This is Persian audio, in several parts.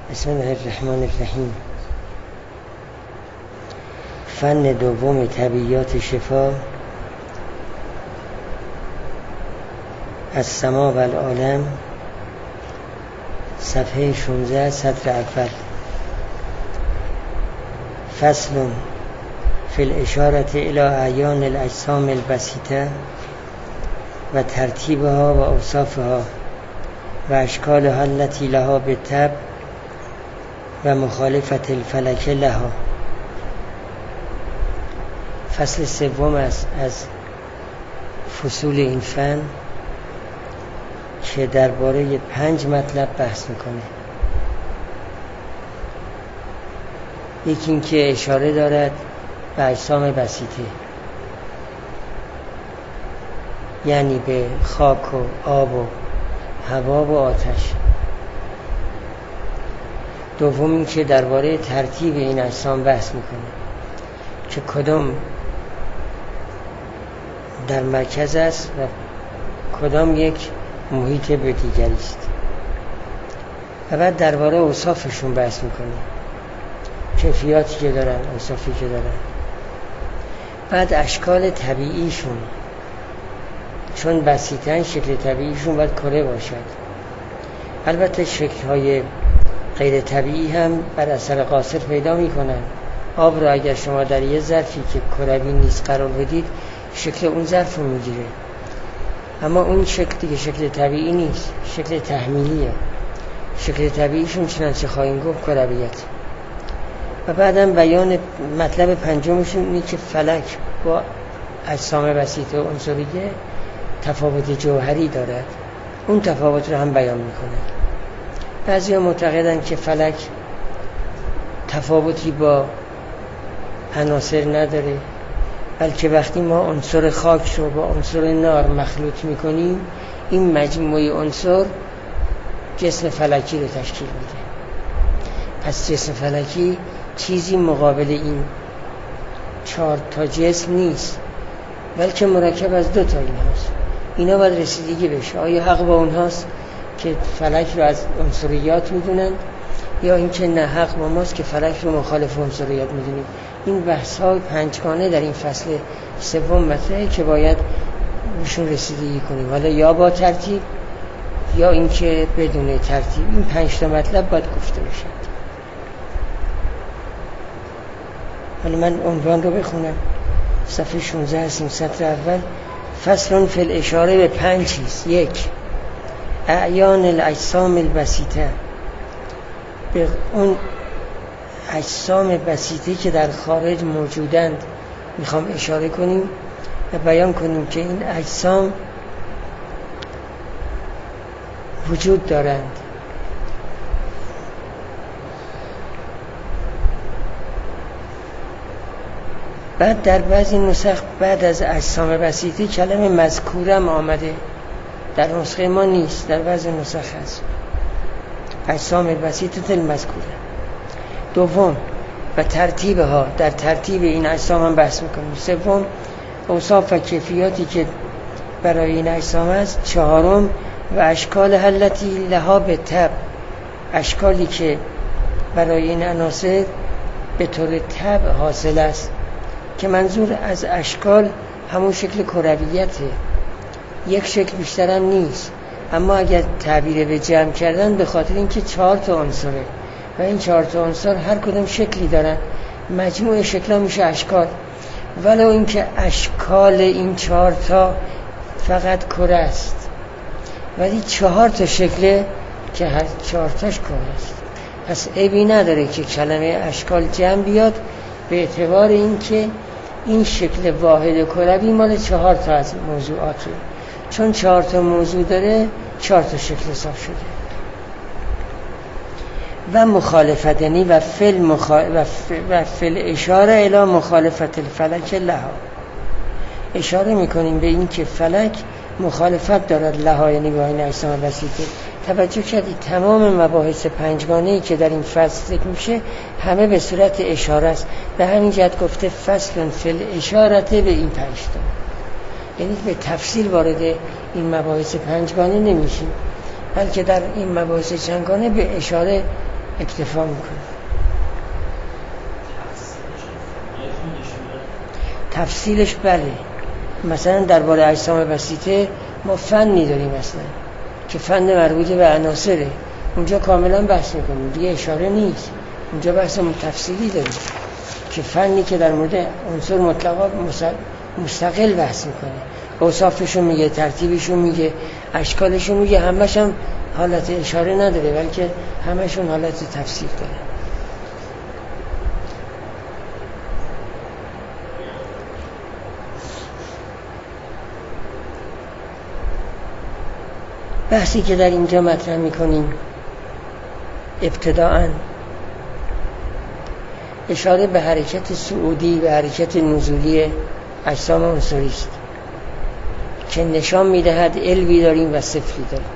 بسم الله الرحمن الرحیم. فن دوم طبیعیات شفا، السما و العالم، صفحه 16 سطر اول. فصل فی الاشاره الی اعیان الاجسام البسیطه و ترتیبها و اوصافها و اشکالها التي لها بالطبع و مخالفت الفلک لها. فصل سوم است از فصول این فن که درباره 5 مطلب بحث میکنه. یکی این که اشاره دارد به اجسام بسیطه، یعنی به خاک و آب و هوا و آتش. دوم این که درباره ترتیب این اجسام بحث میکنه که کدام در مرکز است و کدام یک محیط به دیگری است. و بعد درباره اوصافشون بحث میکنه، کیفیاتی که دارن، اوصافی که دارن. بعد اشکال طبیعیشون، چون بسیطن شکل طبیعیشون باید کره باشد. البته شکل‌های غیر طبیعی هم بر اثر قاصر پیدا میکنن. آب را اگر شما در یه ظرفی که کروی نیست قرار بدید، شکل اون ظرف رو میگیره، اما اون شکل دیگه شکل طبیعی نیست، شکل تحمیلیه. شکل طبیعیشون چنانچه خواهیم گفت کرویت. و بعدم بیان مطلب پنجمشون اینه که فلک با اجسام بسیطه و عنصریه تفاوت جوهری دارد. اون تفاوت رو هم بیان میکنه. بعضیا معتقدن که فلک تفاوتی با عناصر نداره، بلکه وقتی ما عنصر خاک رو با عنصر نار مخلوط میکنیم، این مجموعه عنصر جسم فلکی رو تشکیل میده. پس جسم فلکی چیزی مقابل این 4 تا جسم نیست، بلکه مرکب از 2 تا این هاست. اینا باید رسیدگی بشه. آیا حق با اونهاست که فلک رو از عنصریات میدونن، یا اینکه نه حق با ماست که فلک رو مخالف عنصریات میدونیم؟ این بحث های 5گانه در این فصل سوم مطرحه که باید بهشون رسیدگی کنیم، حالا یا با ترتیب یا اینکه بدون ترتیب. این 5 تا مطلب باید گفته بشه. حالا من عنوان رو بخونم. صفحه 16 هستیم، سطر اول. فصل فی الاشاره به 5 چیز. 1. اعیان الاجسام البسیطه، به اون اجسام بسیطه که در خارج موجودند میخوام اشاره کنیم و بیان کنیم که این اجسام وجود دارند. بعد در بعضی نسخ بعد از اجسام بسیطه کلمه مذکورم آمده، در نسخه ما نیست، در بعضی نسخ هست اجسام بسیطه المذکوره. 2. و ترتیبها، در ترتیب این اجسام هم بحث میکنیم. 3. اوصاف و کیفیاتی که برای این اجسام است. 4. و اشکال التي لها بالطبع، اشکالی که برای این عناصر به طور طبع حاصل است، که منظور از اشکال همون شکل کرویته، یک شکل بیشتر هم نیست. اما اگر تعبیر به جمع کردن، به خاطر اینکه 4 تا عنصره و این 4 تا عنصر هر کدوم شکلی دارن، مجموع شکل‌ها میشه اشکال. ولو اینکه اشکال این 4 تا فقط کره است، ولی 4 تا شکله که هر 4 تاش کره است. پس عیبی نداره که کلمه اشکال جمع بیاد، به اعتبار اینکه این شکل واحد کروی مال 4 تا از موضوعاته. چون 4 تا موضوع داره، 4 تا شکل حساب شده. و مخالفت، یعنی و فل اشاره الی مخالفت الفلک لها، اشاره میکنیم به این که فلک مخالفت دارد لها، یعنی با این اجسام بسیطه. توجه کردید تمام مباحث 5گانه‌ای که در این فصل ذکر میشه همه به صورت اشاره است. به همین جهت گفته فصل فی الاشاره به این 5 تا، یعنی به تفصیل وارد این مباحث 5گانه نمیشیم، بلکه در این مباحث چندگانه به اشاره اکتفا میکنه. تفصیلش بله، مثلا درباره اجسام بسیطه ما فنی داریم اصلا که فن مربوط به عناصره، اونجا کاملا بحث میکنیم، دیگه اشاره نیست. اونجا بحث تفصیلی داریم که فنی که در مورد عنصر مطلقا مستقل بحث میکنه، اوصافشون میگه، ترتیبشون میگه، اشکالشون میگه، همش هم حالت اشاره نداره بلکه همشون حالت تفسیر داره. بحثی که در اینجا مطرح میکنیم ابتداءً اشاره به حرکت صعودی و حرکت نزولی اجسام عنصری است که نشان میدهد علوی داریم و سفلی داریم.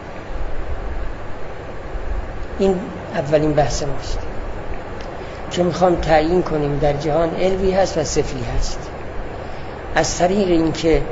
این اولین بحث ماست که میخوام تعیین کنیم در جهان علوی هست و سفلی هست، از طریق اینکه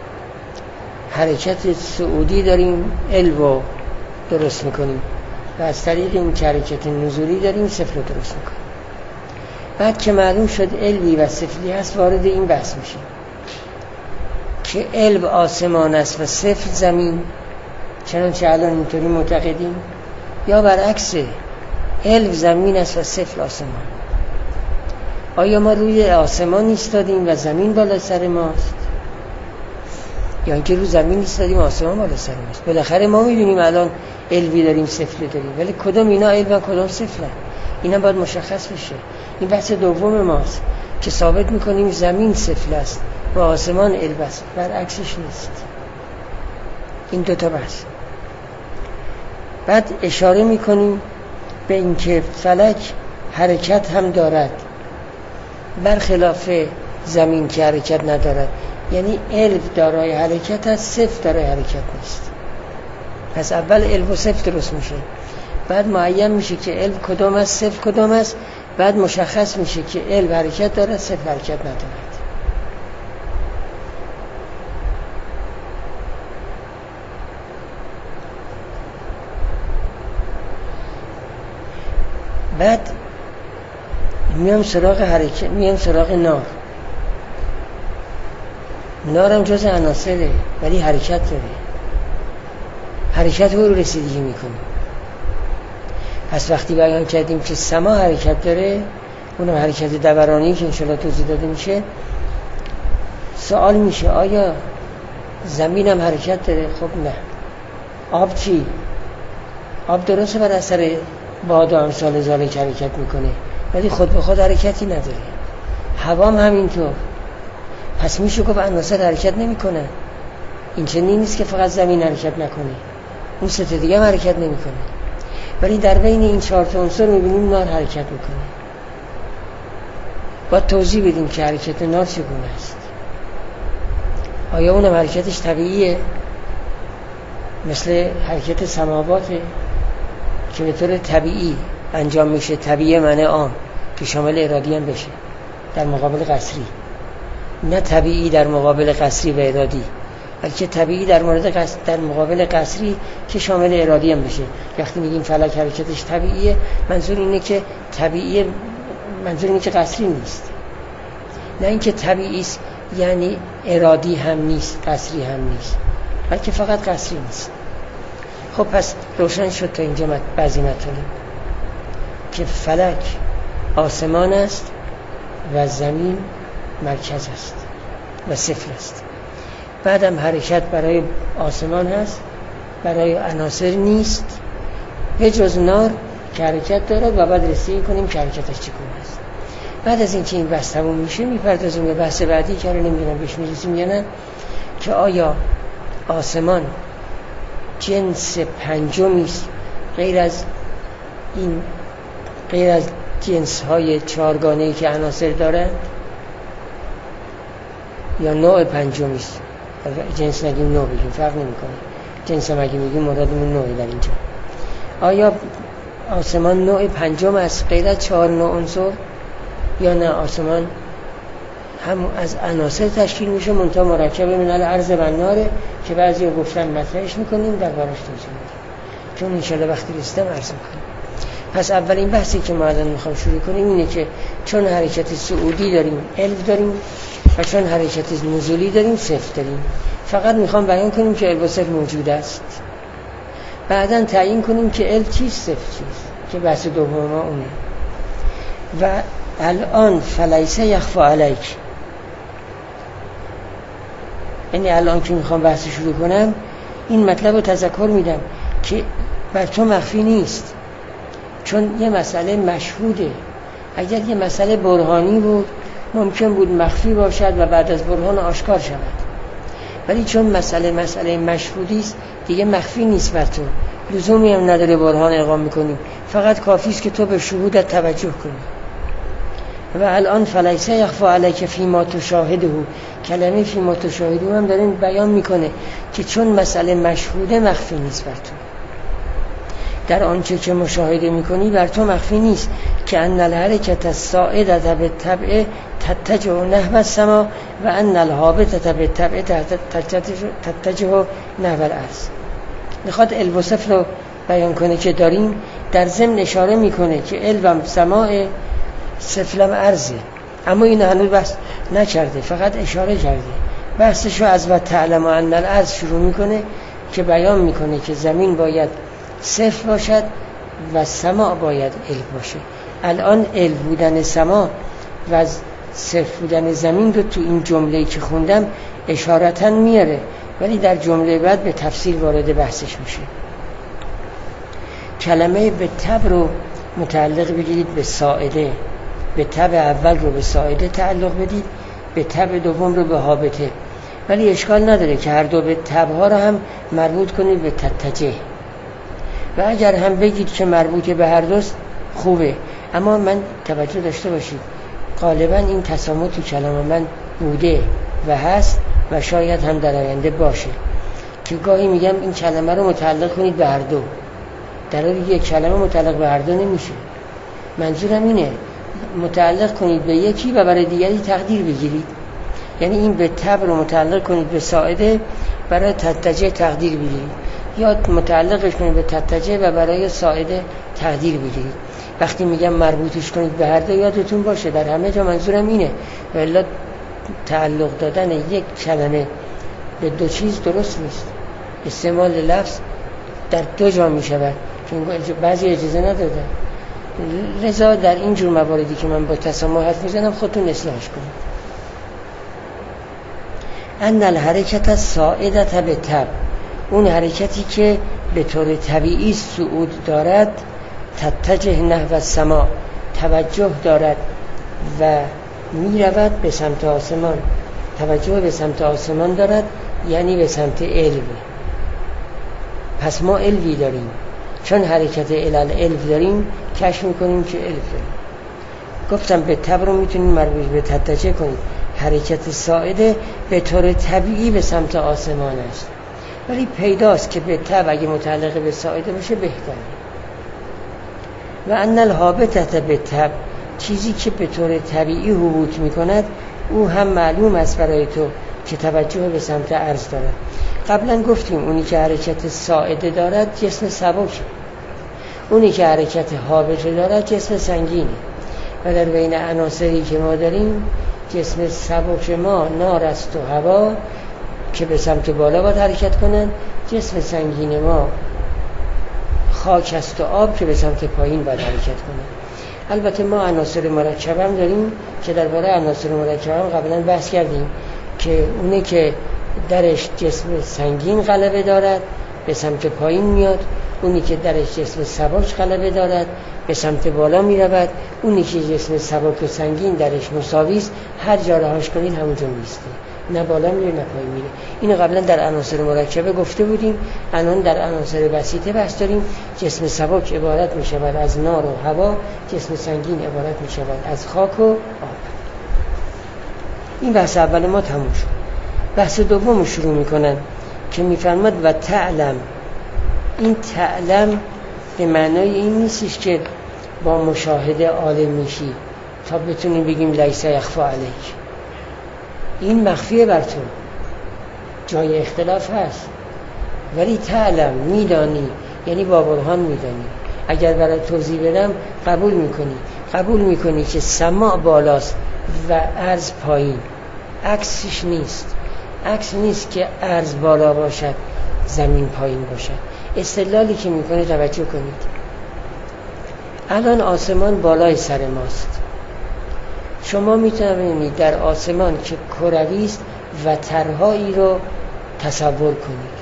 حرکت صعودی داریم علو درست میکنیم و از طریق این که حرکت نزولی داریم سفل رو درست میکنیم. بعد که معلوم شد علوی و سفلی هست وارد این بحث میشیم که علو آسمان است و سفل زمین، چنانچه الان اینطوری معتقدیم، یا برعکس علو زمین است و سفل آسمان. آیا ما روی آسمان ایستادیم و زمین بالا سر ماست، یا اینکه روی زمین ایستادیم و آسمان بالا سر ماست؟ بالاخره ما میدونیم الان علوی داریم سفلی داریم، ولی کدوم اینا علو و کدوم سفلن اینا باید مشخص بشه. این بحث دوم ماست که ثابت میکنیم زمین سفل است و آسمان علو است، برعکسش نیست. این دوتا بحث. بعد اشاره میکنیم به اینکه فلک حرکت هم دارد برخلاف زمین که حرکت ندارد، یعنی علو دارای حرکت است، سفل دارای حرکت نیست. پس اول علو و سفل درست میشه، بعد معین میشه که علو کدام است، سفل کدام است، بعد مشخص میشه که علو حرکت دارد، سفل حرکت ندارد. بعد میام سراغ حرکت، میام سراغ نار. نار هم جز عناصره ولی حرکت داره، حرکت رو رسیدگی میکنه. پس وقتی بیان کردیم که سما حرکت داره، اونم حرکت دورانی که انشاءالله توضیح داده میشه، سوال میشه آیا زمین هم حرکت داره؟ خب نه. آب چی؟ آب درسته بر اثر باد و امثال ذالک حرکت میکنه ولی خود به خود حرکتی نداره. هوا هم همینطور. پس میشه گفت عناصر حرکت نمیکنه. این چنین نیست که فقط زمین حرکت نکنه، اون سه تا دیگه هم حرکت نمیکنه، ولی در بین این چهار تا عنصر میبینیم نار حرکت میکنه. باید توضیح بدیم که حرکت نار چگونه است. آیا اونم حرکتش طبیعیه مثل حرکت سماواته که به طور طبیعی انجام میشه؟ طبیعی معنی عام که شامل ارادی هم بشه در مقابل قصری، نه طبیعی در مقابل قصری و ارادی، بلکه طبیعی در مقابل قصری که شامل ارادی هم بشه. وقتی میگیم فلک حرکتش طبیعیه، منظور اینه که طبیعیه، منظور اینه که قصری نیست، نه اینکه طبیعی است یعنی ارادی هم نیست قصری هم نیست، بلکه فقط قصری نیست. خب پس روشن شد تا اینجا بعضی مطالب که فلک آسمان است و زمین مرکز است و صفر است. بعدم حرکت برای آسمان هست، برای عناصر نیست به جز نار که حرکت دارد و بعد رسیدگی کنیم که حرکتش چگونه است. بعد از اینکه این بحث تموم میشه میپردازیم به بحث بعدی که رو نمیدونم بهش میرسیم یا نه، که آیا آسمان جنس پنجمی است غیر از جنس های چهارگانه‌ای که عناصر دارند، یا نوع پنجمی است؟ جنس نگیم نوع بگیم فرق نمیکنه، جنس هم اگه میگیم مرادمون نوعی در اینجا. آیا آسمان نوع پنجم است غیر از چهار نوع عنصر، یا نه آسمان هم از عناصر تشکیل میشه منتها مرکب من الارض و ناره که بعضی گفتن مطرحش میکنیم در بارش توضیح میدیم، چون انشالله وقتی رسیدم عرض میکنیم. پس اولین بحثی که ما الان میخوام شروع کنیم اینه که چون حرکت صعودی داریم الف داریم و چون حرکت نزولی داریم صفر داریم. فقط میخوام بیان کنیم که الف و صفر موجود است، بعداً تعیین کنیم که الف چیست صفر چیست، که بحث دوم ما اونه. و الان فلیس یخفی علیک، یعنی الان که میخوام بحث شروع کنم این مطلب رو تذکر میدم که بر تو مخفی نیست، چون یه مسئله مشهوده. اگر یه مسئله برهانی بود ممکن بود مخفی باشد و بعد از برهان آشکار شود، ولی چون مسئله مشهودی است دیگه مخفی نیست بر تو، لزومی هم نداره برهان اقام میکنیم، فقط کافی است که تو به شهودت توجه کنی. و الان فلیس یخفی علیک فیما تشاهده، کلمه فیما تشاهده هم داره بیان میکنه که چون مسئله مشهوده مخفی نیست بر تو، در آنچه که مشاهده میکنی بر تو مخفی نیست. که ان الحرکت الصاعده بالطبع تتجه نحو السما و ان الهابطه بالطبع تتجه نحو الارض. میخواد الف و صفر رو بیان کنه که داریم، در ضمن اشاره میکنه که الفم سماع صفرم ارضه، اما این هنوز بحث نکرده، فقط اشاره کرده. بحثشو از و تعلم ان الارض شروع میکنه که بیان میکنه که زمین باید صفر باشد و سماع باید الف باشه. الان الف بودن سماع و صفر بودن زمین رو تو این جمله‌ای که خوندم اشارتاً میاره، ولی در جمله بعد به تفصیل وارد بحثش میشه. کلمه به تب رو متعلق بگیرید به ساعده، به تب اول رو به ساعده تعلق بدید، به تب دوم رو به هابطه، ولی اشکال نداره که هر دو به تبها رو هم مربوط کنید به تتجه، و اگر هم بگید که مربوط به هر دوست خوبه. اما من توجه داشته باشید غالبا این تسامح تو کلام من بوده و هست و شاید هم در آینده باشه که گاهی میگم این کلمه رو متعلق کنید به هر دو، در حالی یک کلمه متعلق به هر دو نمیشه. منظورم اینه متعلق کنید به یکی و برای دیگری تقدیر بگیرید، یعنی این به تب رو متعلق کنید به ساعده برای تتجه تقدیر بگیرید، یا متعلقش کنید به تتجه و برای ساعده تقدیر بگیرید. وقتی میگم مربوطش کنید به هر دو یادتون باشه در همه جا منظورم اینه، ولی تعلق دادن یک کلمه به دو چیز درست نیست. استعمال لفظ در دو جا میشود چون بعضی اجازه ندادن، لذا در این جور مواردی که من با تسامح حرف میزنم خودتون اصلاحش کنید. ان الحرکت الصاعده بالطبع، اون حرکتی که به طور طبیعی صعود دارد، تتجه نحو السما، توجه دارد و می رود به سمت آسمان، توجه به سمت آسمان دارد یعنی به سمت علو. پس ما علوی داریم، چون حرکت الالف داریم کشف میکنیم که علو داریم. گفتم به تب رو میتونیم مربوط به تتجه کنیم، حرکت ساعده به طور طبیعی به سمت آسمان است، ولی پیداست که به تب اگه متعلق به ساعده باشه بهتره. و ان الهابطه بالطبع، چیزی که به طور طبیعی هبوط میکند او هم معلوم است برای تو که توجه به سمت عرض دارد. قبلا گفتیم اونی که حرکت ساعده دارد جسم سبک، اونی که حرکت هابطه دارد جسم سنگینه، و در بین عناصری که ما داریم جسم سبک ما نار است و هوا که به سمت بالا باید حرکت کنند، جسم سنگین ما خاک است و آب که به سمت پایین باید حرکت کنند. البته ما عناصر مرکب هم داریم که درباره عناصر مرکب هم قبلا بحث کردیم که اونه که درش جسم سنگین غلبه دارد به سمت پایین میاد، اونی که درش جسم سبک غلبه دارد به سمت بالا می رود، اونی که جسم سبک و سنگین درش مساوی است هر جا رهاش کنید همونجا میسته، نه بالا میره نه پایین میره. اینو قبلا در عناصر مرکبه گفته بودیم. الان در عناصر بسیطه بحث داریم. جسم سبک عبارت می شود از نار و هوا، جسم سنگین عبارت می شود از خاک و آب. این بحث اول ما تموم شد. بحث دوم شروع میکنن که میفرماد و تعلم. این تعلم به معنای این نیستش که با مشاهده عالم میشی تا بتونیم بگیم لیس یخفی علیک. این مخفیه بر تو، جای اختلاف هست، ولی تعلم میدانی، یعنی با برهان میدانی. اگر برای توضیح بدم قبول میکنی که سماع بالاست و عرض پایین. عکسش نیست. عکس نیست که عرض بالا باشد زمین پایین باشد. استدلالی که میکنه توجه کنید. الان آسمان بالای سر ماست. شما میتونید در آسمان که کروی است وترهایی رو تصور کنید.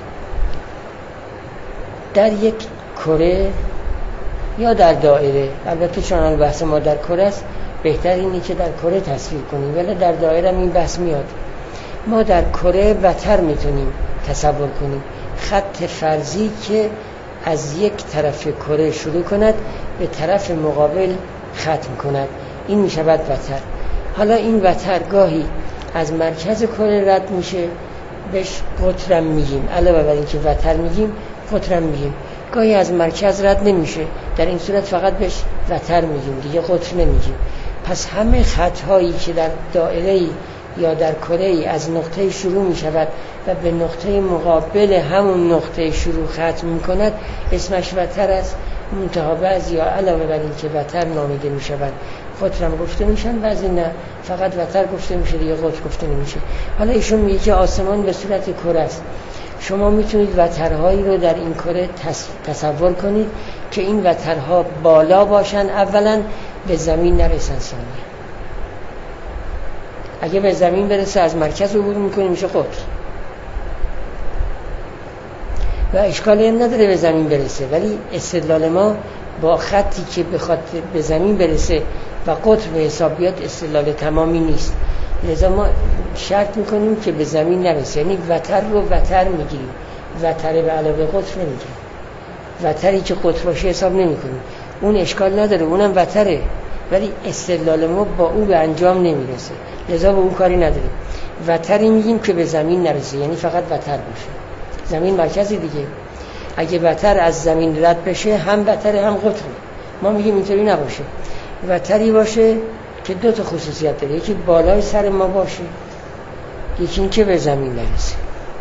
در یک کره یا در دایره، البته چون بحث ما در کره است بهتر اینه که در کره تصویر کنیم، ولی در دایره هم این بحث میاد. ما در کره وتر میتونیم تصور کنیم، خط فرضی که از یک طرف کره شروع کند به طرف مقابل ختم کند، این میشود وتر. حالا این وتر گاهی از مرکز کره رد میشه، بهش قطرم میگیم، علاوه بر این که وتر میگیم قطرم میگیم. گاهی از مرکز رد نمیشه، در این صورت فقط بهش وتر میگیم، دیگه قطر نمیگیم. پس همه خطهایی که در دایره‌ای یا در کره‌ای از نقطه شروع میشود و به نقطه مقابل همون نقطه شروع ختم میکند اسمش وتر است. منتها بعضی یا علاوه بر این که وتر نامیده میشود قطرم گفته میشن، بعضی نه فقط وتر گفته میشه، دیگه قطر گفته نمیشه. حالا ایشون میگه که آسمان به صورت کره است. شما میتونید وترهایی رو در این کره تصور کنید که این وترها بالا باشن، اولا به زمین نرسن، ثانیا اگه به زمین برسه از مرکز عبور میکنه میشه قطر و اشکالی هم نداره به زمین برسه، ولی استدلال ما با خطی که بخواد به زمین برسه و قطر به حساب بیاد استدلال تمامی نیست. لذا ما شرط میکنیم که به زمین نرسه، یعنی وتر رو وتر میگیریم، وتر به علاوه قطر نمیگیریم. وتری که قطر باشه حساب نمیکنیم، اون اشکال نداره، اونم وتره، ولی استدلال ما با او به انجام نمیرسه، لذا با اون کاری نداریم. وتری میگیم که به زمین نرسه، یعنی فقط وتر باشه. زمین مرکزی دیگه، اگه وتر از زمین رد بشه هم وتر هم قطره. ما میگیم اینطوری نباشه، وتری باشه که دو تا خصوصیت داره، یکی بالای سر ما باشه، یکی این که به زمین نرسه.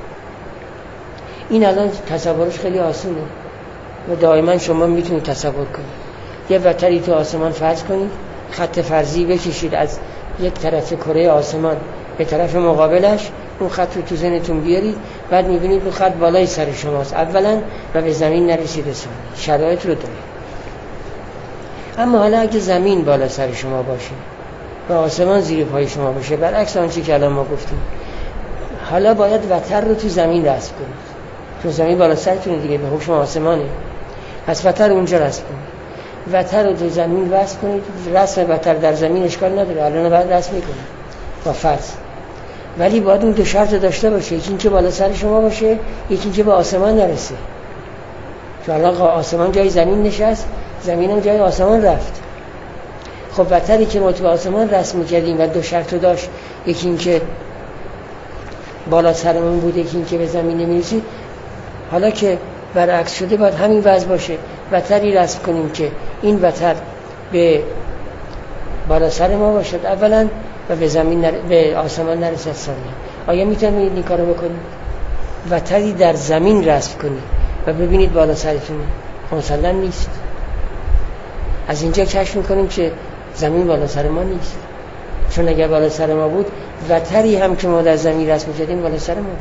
این الان تصورش خیلی آسونه و دائما شما میتونید تصور کنید. یه وتری تو آسمان فرض کنید، خط فرضی بکشید از یک طرف کره آسمان به طرف مقابلش، اون خط رو تو ذهنتون بیارید، بعد میبینید اون خط بالای سر شماست اولا و به زمین نرسیده ثانیا. شرایط رو داره. اما حالا اگه زمین بالا سر شما باشه و آسمان زیر پای شما باشه، برعکس آنچه که الان ما گفتیم، حالا باید وتر رو تو زمین رسم کنید، چون زمین بالا سرتونه دیگه، به حکم آسمانه، پس وتر اونجا رسم کنید. وتر رو تو زمین رسم کنید. رسم وتر در زمین اشکال نداره، الان باید رسم میکنید با فرض، ولی باید اون دو شرط داشته باشه، یکی اینکه بالا سر شما باشه، یکی اینکه به آسمان نرسه. چون الان آسمان جای زمین نشست، زمین هم جای آسمان رفت. خب وتری که ما تو آسمان رسم می‌کردیم و دو شرط داشت، یکی اینکه بالا سرمون بود، یکی اینکه به زمین نمی‌رسید، حالا که برعکس شده باید همین وضع باشه، وتری رسم کنیم که این وتر به بالا سر ما باشد اولا و به زمین به آسمان نرسد ثانیا. آیا میتونید این کارو بکنید؟ وتری در زمین رسم کنید و ببینید بالا سرتون مسلم نیست. از اینجا کشف میکنیم که زمین بالا سر ما نیست، چون اگر بالا سر ما بود وتری هم که ما در زمین رسم می‌کردیم بالا سر ما بود.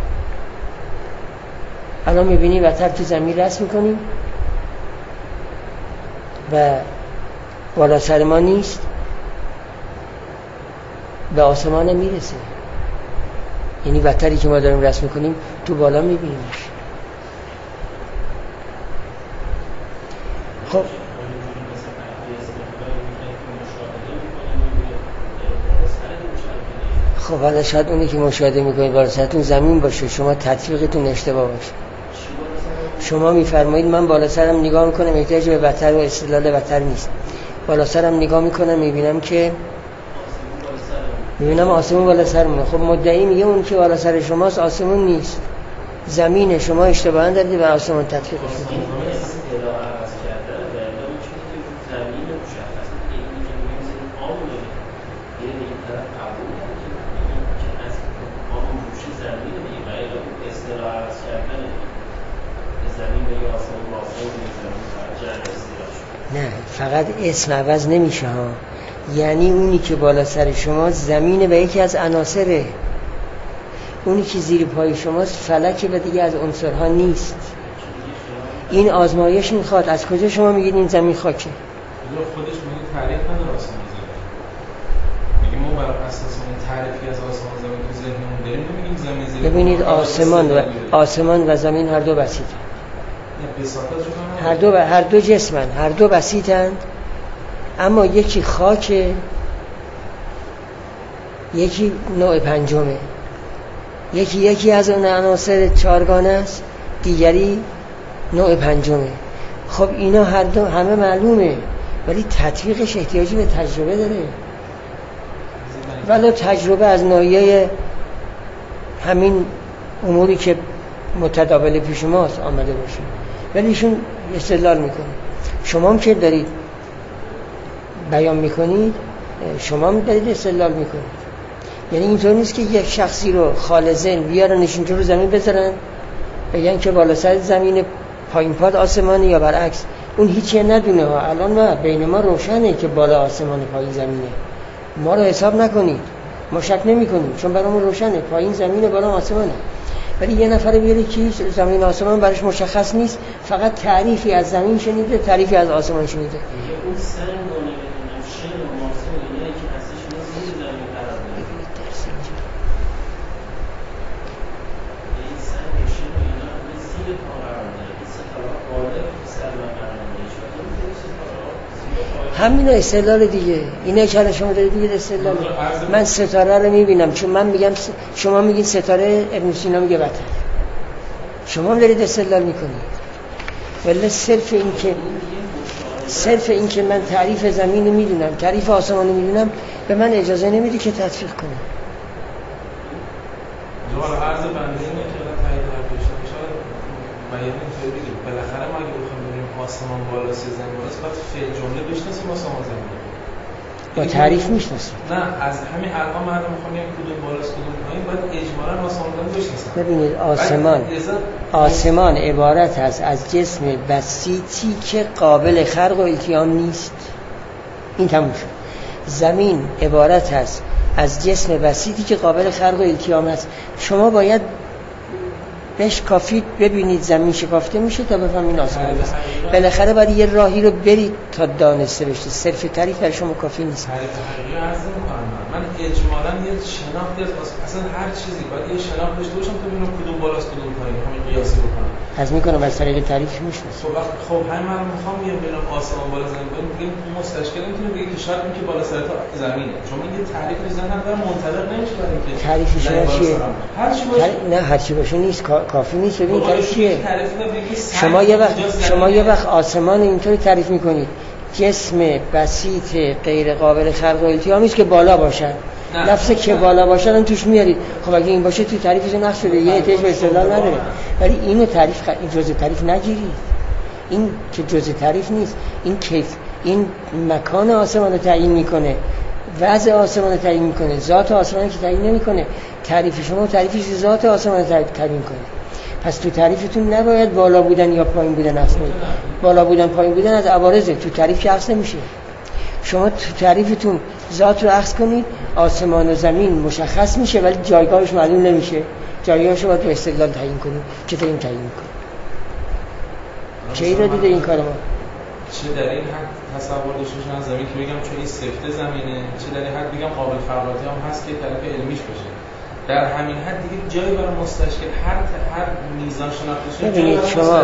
الان میبینی وتر تو زمین رسم میکنیم و بالا سر ما نیست، به آسمان میرسه، یعنی وتری که ما داریم رسم میکنیم تو بالا میبینیمش. خب حالا شاید اونی که مشاهده میکنید بالا سرتون زمین باشه، شما تطبیقتون اشتباه باشه. شما میفرمایید من بالا سرم نگاه میکنم احتیاج به وتر و استدلال وتر نیست، بالا سرم نگاه میکنم میبینم که آسمون بالا سرمونه. خب مدعی میگه اون که بالا سر شماست آسمون نیست، زمین، شما اشتباها دارید و آسمون تطبیقش میکنید. زمین به آسمان با نه فقط اسم عوض نمیشه ها، یعنی اونی که بالا سر شما زمینه و یکی از عناصره، اونی که زیر پای شماست فلکه و دیگه از عنصرها نیست. این آزمایش میخواد. از کجا شما میگید این زمین خاکه؟ خودش میگه تعریف نداره آسمان زمین. میگه ما بر اساس این تعریفی از آسمان زمین تو ذهنمون داریم نمیگیم زمین زیر. ببینید آسمان و زمین هر دو بسیطن. هر دو جسمن، هر دو بسیطن، اما یکی خاکه، یکی نوع پنجمه، یکی از اون عناصر چارگانه است، دیگری نوع پنجمه. خب اینا هر دو همه معلومه، ولی تطبیقش احتیاجی به تجربه داره. ولی تجربه از ناحیه همین اموری که متداول پیش ماست آمده باشه، ولی ایشون استدلال میکنه. شما هم که دارید بیان میکنید، شما هم دارید استدلال میکنید. یعنی اینطور نیست که یک شخصی رو خالصن بیارنش اینجا رو زمین بذارن بگن که بالا سر زمین پایین پاد آسمانی یا برعکس. اون هیچی ندونه ها. الان ما بین ما روشنه که بالا آسمان پایین زمینه. ما رو حساب نکنید، ما شک نمی کنیم چون برامون روشنه پایین زمینه بالا آسمانه. ولی یه نفر بیاره که زمین آسمان براش مشخص نیست، فقط تعریفی از زمین شنیده، تعریفی از آسمان شنیده. اون سنگ رو نمیدونم شن و ماسون اینایی که هستش زیر زمین قرار داره. این سنگ شن و اینا زیر پا قرار داره. این ستاره بالا سر و قرار داره. همین استدلال دیگه. اینا که شما دارید دیگه استدلال. من ستاره رو میبینم، چون من میگم شما میگین ستاره، ابن سینا میگه وطن. شما هم دارید استدلال میکنید. ولی صرف این که من تعریف زمین رو میدونم، تعریف آسمان رو میدونم، به من اجازه نمیده که تطبیق کنم. جواب عرض بنده اینه که الان تایید داشته باشه بیان اینطوری بگیم بالاخره ما اگه بخوایم ببینیم آسمان بالاست یا زمین بالاست باید فعل جمله بشناسیم آسمان زمین با تعریف میشناسیم. نه از همین الان مردم میخوام بگم کدوم بالاست کدوم پایین باید اجمالاً آسمان زمین بشناسیم. ببینید آسمان عبارت است از جسم بسیطی که قابل خرق و التیام نیست. این تموم شد. زمین عبارت است از جسم بسیطی که قابل خرق و التیام است. شما باید بشکافید ببینید زمین شکافته میشه تا بفهمید آسمان است. بالاخره باید یه راهی رو برید تا دانسته بشه. صرف تعریف برای شما کافی نیست. تعریف حقیقی عرض می‌کنم من اجمالاً یه شناختی از اصلا هر چیزی باید یه شناخت داشته باشم تا ببینم کدوم بالاست کدوم پایین، همین قیاسی بکنم. از میکنم از طریق تعریف میشناسم. خب همین من میخوام ببینم آسمان بالا زمین بالا میگم مستشکل میتونه بگه که شاید این که بالا سر تا زمینه، چون من یه تعریف ذهنم دارم منطبق نمیشه برای اینکه تعریف شما چیه؟ هر چی باشه نه هر چی باشه نیست، کافی نیست. ببین تعریف چیه؟ شما یه وقت آسمان اینطوری تعریف میکنید جسم بسیط غیر قابل خلق و التیامی است که بالا باشد. لفظ که بالا باشد توش میارید. خب اگه این باشه تو تعریفش نقص شده، یه احتیاج به استدلال نداره. ولی اینو تعریف این جزء تعریف نگیرید. این که جزء تعریف نیست. این کیف این مکان آسمان رو تعیین میکنه، وضع آسمان رو تعیین میکنه، ذات آسمان که تعیین نمیکنه. تعریف شما تعریفش ذات آسمان رو تعیین کنه. پس تو تعریفتون نباید بالا بودن یا پایین بودن اصلا. بالا بودن پایین بودن از عوارضه، تو تعریف که اصلا نمیشه. شما تو تعریفتون ذات رو اخذ کنید، آسمان و زمین مشخص میشه ولی جایگاهش معلوم نمیشه. جایگاهش رو باید به استدلال تعیین کنید. چطور این تعیین کنید؟ چه ایرادی داره این کار ما؟ چه در این حد تصور داشته باشن از زمین که بگم چون این سفته زمینه، چه در این حد بگم قابل خلقاتی هم هست که طرف علمیش باشه. در همین حد دیگه جایی برای مستشکل هر میزان شناخته ببینید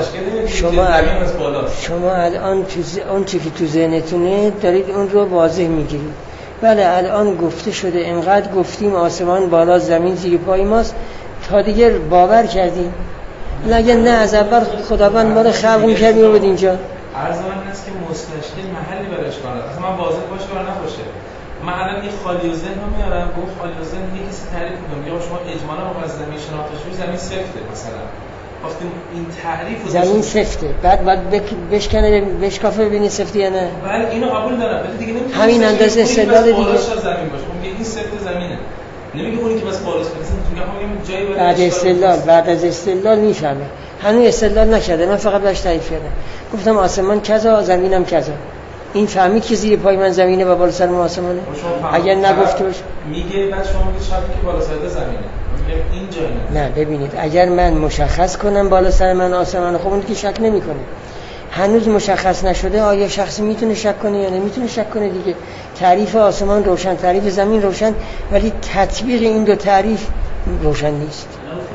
شما الان اون چیزی که تو ذهنتونه دارید اون رو واضح میگیرید. بله الان گفته شده، انقدر گفتیم آسمان بالا زمین زیر پای ماست تا دیگه باور کردیم. لگه نه از اول خداوند ما رو خلق می‌کرد می‌آورد اینجا. عرض من هست که مستشکل محلی برای اشکال نداره. اصلا من واضح باشه یا نباشه. من الان یه خالی ذهن رو میارم، گفت خالی ذهن یه کسی تعریف می‌کنه. یا شما اجمالاً با زمین شناخته شوی زمین سفته مثلا. وقتی این تعریف زمین سفته، بعد بشکنه بشکافه ببینید سفته یا نه. بله اینو قبول دارم، ولی دیگه نمی‌تونم همین اندازه استدلال دیگه زمین باشه. میگه این سفت زمینه. نمیگه اونی که بس بالاست میگم جایی بعد از استدلال میفهمه. هنوز استدلال نکرده، من فقط باش تعریف کردم. گفتم آسمان کذا، زمینم کذا. این فهمید که زیر پای من زمینه و بالا سر من آسمانه؟ اگر نگفته باشه میگه بعد شما میگید شاید که بالا سر زمینه. میگم این جایی نه ببینید، اگر من مشخص کنم بالا سر من آسمانه، خب اون که شک نمیکنه. هنوز مشخص نشده آیا شخصی میتونه شک کنه یا نمیتونه شک کنه دیگه. تعریف آسمان روشن، تعریف زمین روشن، ولی تطبیق این دو تعریف روشن نیست.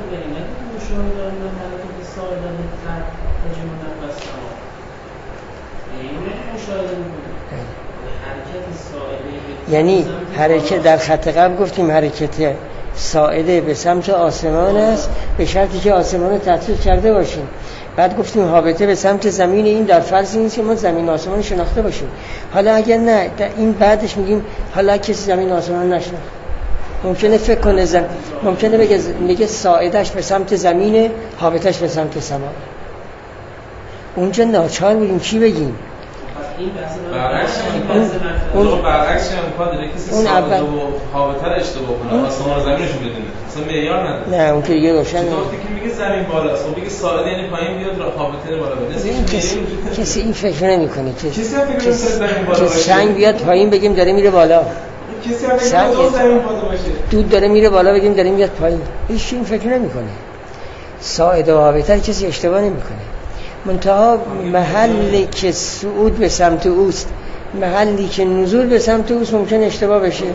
یعنی حرکت در خط قبل گفتیم حرکت ساعده به سمت آسمان است به شرطی که آسمان رو تحقیق کرده باشیم. بعد گفتیم هابطه به سمت زمین، این در فرض نیست که ما زمین آسمان شناخته باشیم. حالا اگر نه این بعدش میگیم حالا کسی زمین آسمان نشناخت، ممکنه فکر کنه ممکنه بگه ساعدش به سمت زمینه، هابطش به سمت سما. اونجا ناچار بودیم چی بگیم؟ برعکس امکان داره کسی ساعده و هابطه رو اشتباه کنه، آسمان و زمینش رو بدونه، اصلا معیار نداره. نه اون که دیگه روشن نیست. وقتی که میگه زمین بالاست و بگه ساعده یعنی پایین بیاد و هابطه بالا بده، کسی این فکر نمیکنه. کسی هم فکر نمی‌کنه زمین بالا باشه. سنگ بیاد پایین بگیم داره میره بالا. کسی هم فکر نمی‌کنه زمین بالا باشه. دود داره میره بالا بگیم داره میاد پایین. هیچ این فکر نمیکنه. ساعده و هابطه کسی اشتباه نمیکنه. منتها محلی که صعود به سمت اوست، محلی که نزول به سمت اوست ممکن اشتباه بشه.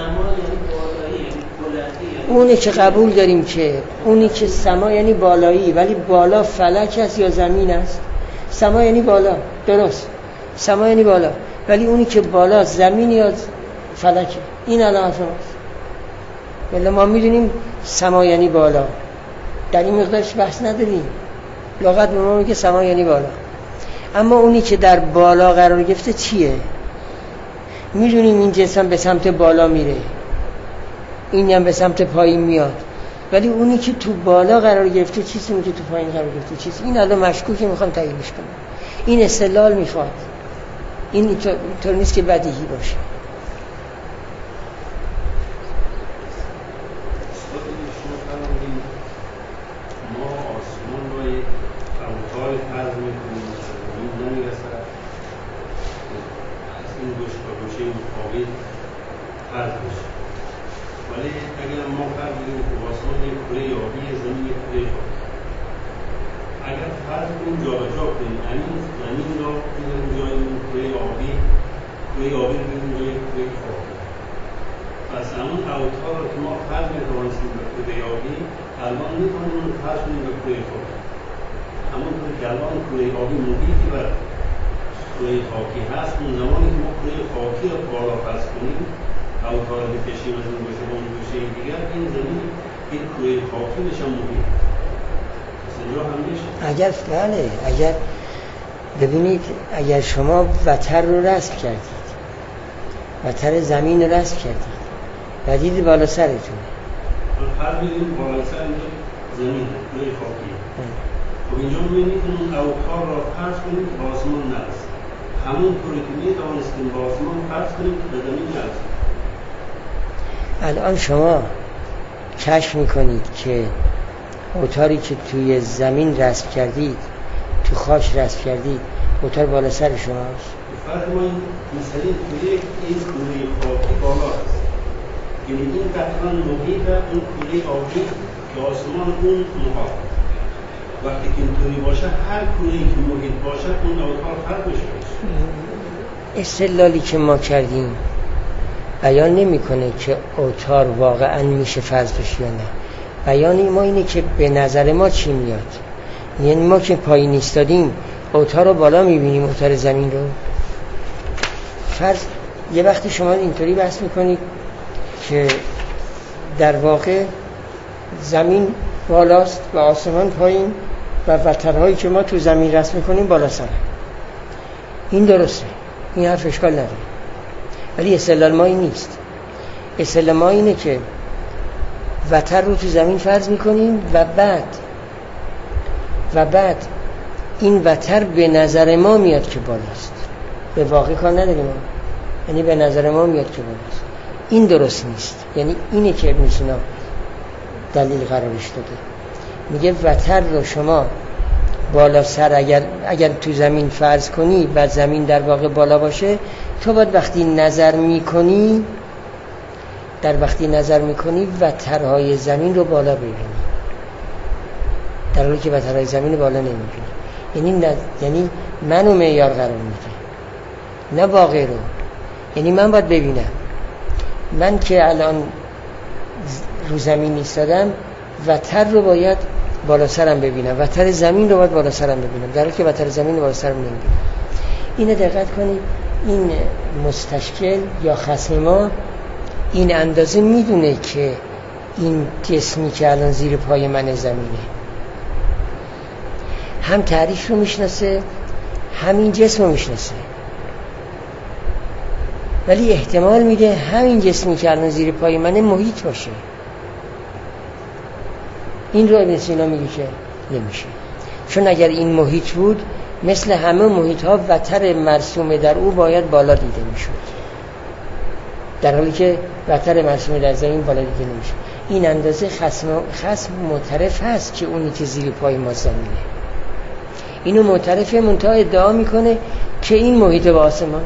اونی که قبول داریم که اونی که سما یعنی بالایی، ولی بالا فلک است یا زمین است. سما یعنی بالا، درست، سما یعنی بالا، ولی اونی که بالا زمین یا فلکه. این علامت ماست. ولی ما میدونیم سما یعنی بالا، در این مقدارش بحث نداریم. لغت به ما میگه سما یعنی بالا. اما اونی که در بالا قرار گرفته چیه؟ میدونیم این جسم به سمت بالا میره، این هم به سمت پایین میاد، ولی اونی که تو بالا قرار گرفته چیست؟ اونی که تو پایین قرار گرفته چیست؟ این الان مشکوکه، میخوام تعیینش کنم. این استدلال میخواد، این اینطور نیست که بدیهی باشه. ولی اگر ما فرض بگیریم که آسمان یک کره آبی، زمین یک کره خاکی، اگر فرض این جابجا کنیم، زمین را بگیریم جای این کره آبی بگیریم جای کره خاکی، پس همون اوتار را که ما فرض می‌توانستیم به کره آبی، الان می‌توانیم اون فرض کنیم به کره خاکی. همونطور که الان کره آبی محیطی بر کره خاکی هست، اون زمانی که ما کره خاکی را بالا فرض کنیم، اوتار رو بکشیم از اون گوشه به اون گوشه دیگر، این زمین یک کره خاکی بشه محیط. اینجا هم میشه. اگر ببینید، اگر شما وتر رو رسم کردید، وتر زمین رو رسم کردید و دیدید بالا سرتونه، هر میدونیم بالا سر اینجا زمین کره خاکیه. خب اینجا میبینید اون اوتار را فرض کنیم که به آسمان نرسه، همون طوری که میتوانستیم به آسمان فرض کنیم که به زمین نرسه. الان شما کشف میکنید که اوتاری که توی زمین رسم کردید، تو خاک رسم کردید، اوتار بالا سر شماست. فرض ما این مثلا توی این کره خاکی بالا هست، یعنی این تقریبا محیط اون کره آبی که آسمان اون محاط. وقتی که اینطوری باشه، هر کره‌ای که محیط باشه اون اوتار فرق میشه. استدلالی که ما کردیم بیان نمیکنه که اوتار واقعا میشه فرض بشه یا نه. بیان ما اینه که به نظر ما چی میاد. یعنی ما که پایین ایستادیم اوتار رو بالا میبینیم، اوتار زمین رو. فرض یه وقتی شما اینطوری بحث میکنید که در واقع زمین بالاست و آسمان پایین و وترهایی که ما تو زمین رسم میکنیم بالا سر. این درسته، این حرف اشکال نداره، ولی استدلال ما این نیست. استدلال ما اینه که وتر رو تو زمین فرض میکنیم و بعد این وتر به نظر ما میاد که بالاست، به واقع کار نداریم ما. یعنی به نظر ما میاد که بالاست. این درست نیست. یعنی اینه که ابن سینا دلیل قرارش داده. میگه وتر رو شما بالا سر اگر تو زمین فرض کنی و زمین در واقع بالا باشه، تو باید وقتی نظر میکنی وترهای زمین رو بالا ببینی، در حالی که وترهای زمین رو بالا نمیبینی. یعنی منو معیار قرار میده، نه واقع رو. یعنی من باید ببینم، من که الان رو زمین ایستادم، وتر رو باید بالا سرم ببینم، وتر زمین رو باید بالا سرم ببینم، در حالی که وتر زمین رو بالا سرم نمیبینم. اینو دقت کنید. این مستشکل یا خصم ما این اندازه میدونه که این جسمی که الان زیر پای من زمینه، هم تعریف رو میشناسه، همین جسم رو میشناسه، ولی احتمال میده همین جسمی که الان زیر پای منه محیط باشه. این رو ابن سینا میگه که نمیشه، چون اگر این محیط بود مثل همه محیط ها وتر مرسوم در او باید بالا دیده میشد، در حالی که وتر مرسوم در زمین بالا دیده نمیشه. این اندازه خصم معترف هست که اونی که زیر پای ما زمینه. اینو معترفه، منتها ادعا میکنه که این محیط با آسمان.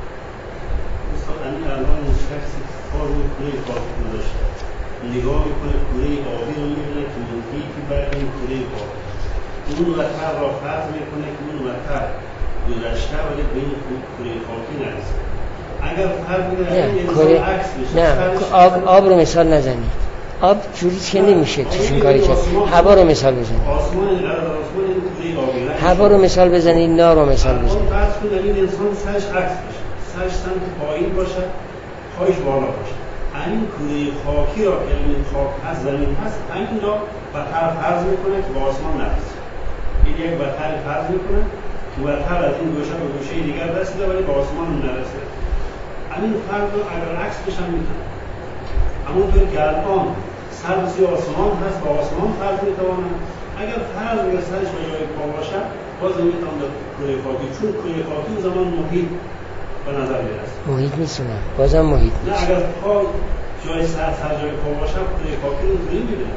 نگاه میکنه کره آبی رو میبینه که محیطی برای این کره آبی، اون وتر را فرض میکنه که اون وتر گذشته ولی به این کره خاکی نرسه. اگر فرض میکنه عکس بشه، نه آب رو مثال نزنید. آب جوری که نمیشه توشون کاری کرد. هوا رو مثال بزنید. آسمان این کره آبی، هوا رو مثال بزنید، نار رو مثال بزنید. فرض کنید این انسان سرش عکس بشه، سرش سمت پایین باشه، پایش بالا باشه. این کره خاکی را که این خاک از زمین هست، این را وتر فرض میکنه که به آسمان نرسه. این یک وتر فرض میکنه که وتر از این گوشه به گوشه دیگر رسیده ولی به آسمان نرسه. این فرض رو اگر عکس بشن میتونه، همونطور که الان سر بسی آسمان هست، به آسمان فرض میتوانه. اگر فرض اگر سرش به جای پا باشه، باز نمیتونه به کره خاکی، چون کره خاکی اون زمان محیط به نظر میرسه. محیط نیستونه، بازم محیط نیست. نه اگر پا جای سر جای پا باشه، کره خاکی رو اینطوری میبینه.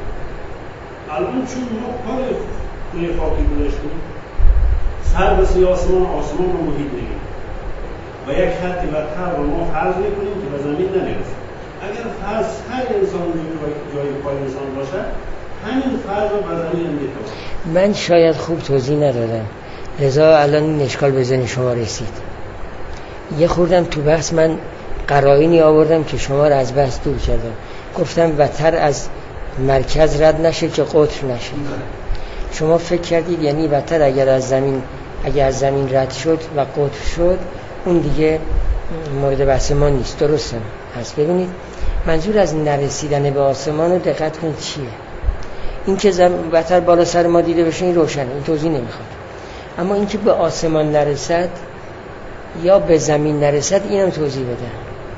الان چون ما پا کره خاکی گذاشتیم، سر به سوی آسمان رو محیط میگیم و یک خط وتر رو ما فرض میکنیم که به زمین نمیرسه. اگر فرض هر انسان جای پای انسان باشه، همین فرض رو به زمین میتونه. من شاید خوب توضیح ندادم، لذا الان این اشکال به ذهن شما رسید. یه خوردم تو بحث من قرائنی آوردم که شما را از بحث دور کردم. گفتم وتر از مرکز رد نشه که قطر نشه. شما فکر کردید یعنی وتر اگر از زمین رد شد و قطر شد، اون دیگه مورد بحث ما نیست. درسته هست. ببینید منظور از نرسیدن به آسمان رو دقت کنید چیه. این که وتر بالا سر ما دیده بشه این روشنه، این توضیح نمیخواد. اما این که به آسمان نرسد یا به زمین نرسد اینم توضیح بدم.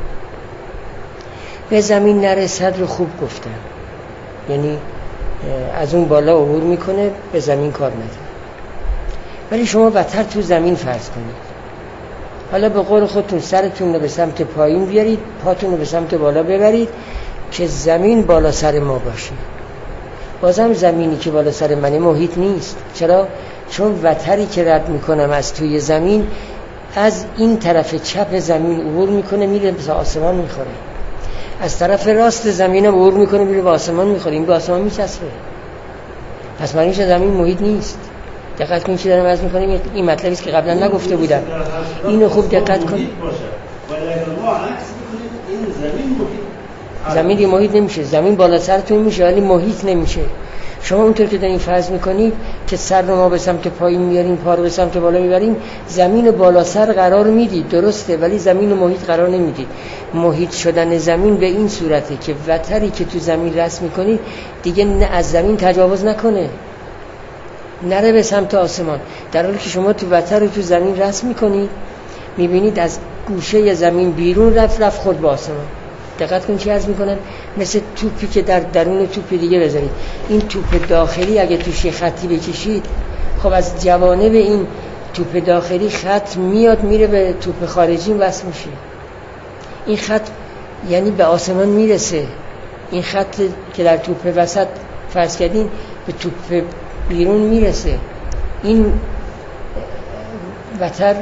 به زمین نرسد رو خوب گفتم، یعنی از اون بالا عبور میکنه، به زمین کار نداره. ولی شما وتر تو زمین فرض کنید، حالا به قول خودتون سرتون رو به سمت پایین بیارید، پاتون رو به سمت بالا ببرید که زمین بالا سر ما باشه. بازم زمینی که بالا سر منه محیط نیست. چرا؟ چون وتری که رد میکنم از توی زمین از این طرف چپ زمین عبور میکنه میره به آسمان میخوره، از طرف راست زمین هم عبور میکنه میره به آسمان میخوره، این به آسمان میچسبه. پس معنیش زمین محیط نیست. دقت کنید چی دارم عرض میکنم. این مطلبی است که قبلا نگفته بودم، اینو خوب دقت کنید. زمین دیگه محیط نمیشه، زمین بالا سرتون میشه ولی محیط نمیشه. شما اونطور که دارین فرض میکنید که سر رو ما به سمت پایین میاریم، پا رو به سمت بالا میبریم، زمین رو بالا سر قرار میدید، درسته، ولی زمین رو محیط قرار نمیدید. محیط شدن زمین به این صورته که وتری که تو زمین رسم میکنید دیگه نه از زمین تجاوز نکنه، نره به سمت آسمان. در حالی که شما تو وتر رو تو زمین رسم میکنید میبینید از گوشه زمین بیرون رفت خورد به آسمان. دقت کنید چی عرض میکنن، مثل توپی که در درون توپ دیگه بذارید، این توپ داخلی اگه توش خطی بکشید، خب از جوانب این توپ داخلی خط میاد میره به توپ خارجی وصل میشه. این خط یعنی به آسمان میرسه. این خط که در توپ وسط فرض کردین به توپ بیرون میرسه. این وتر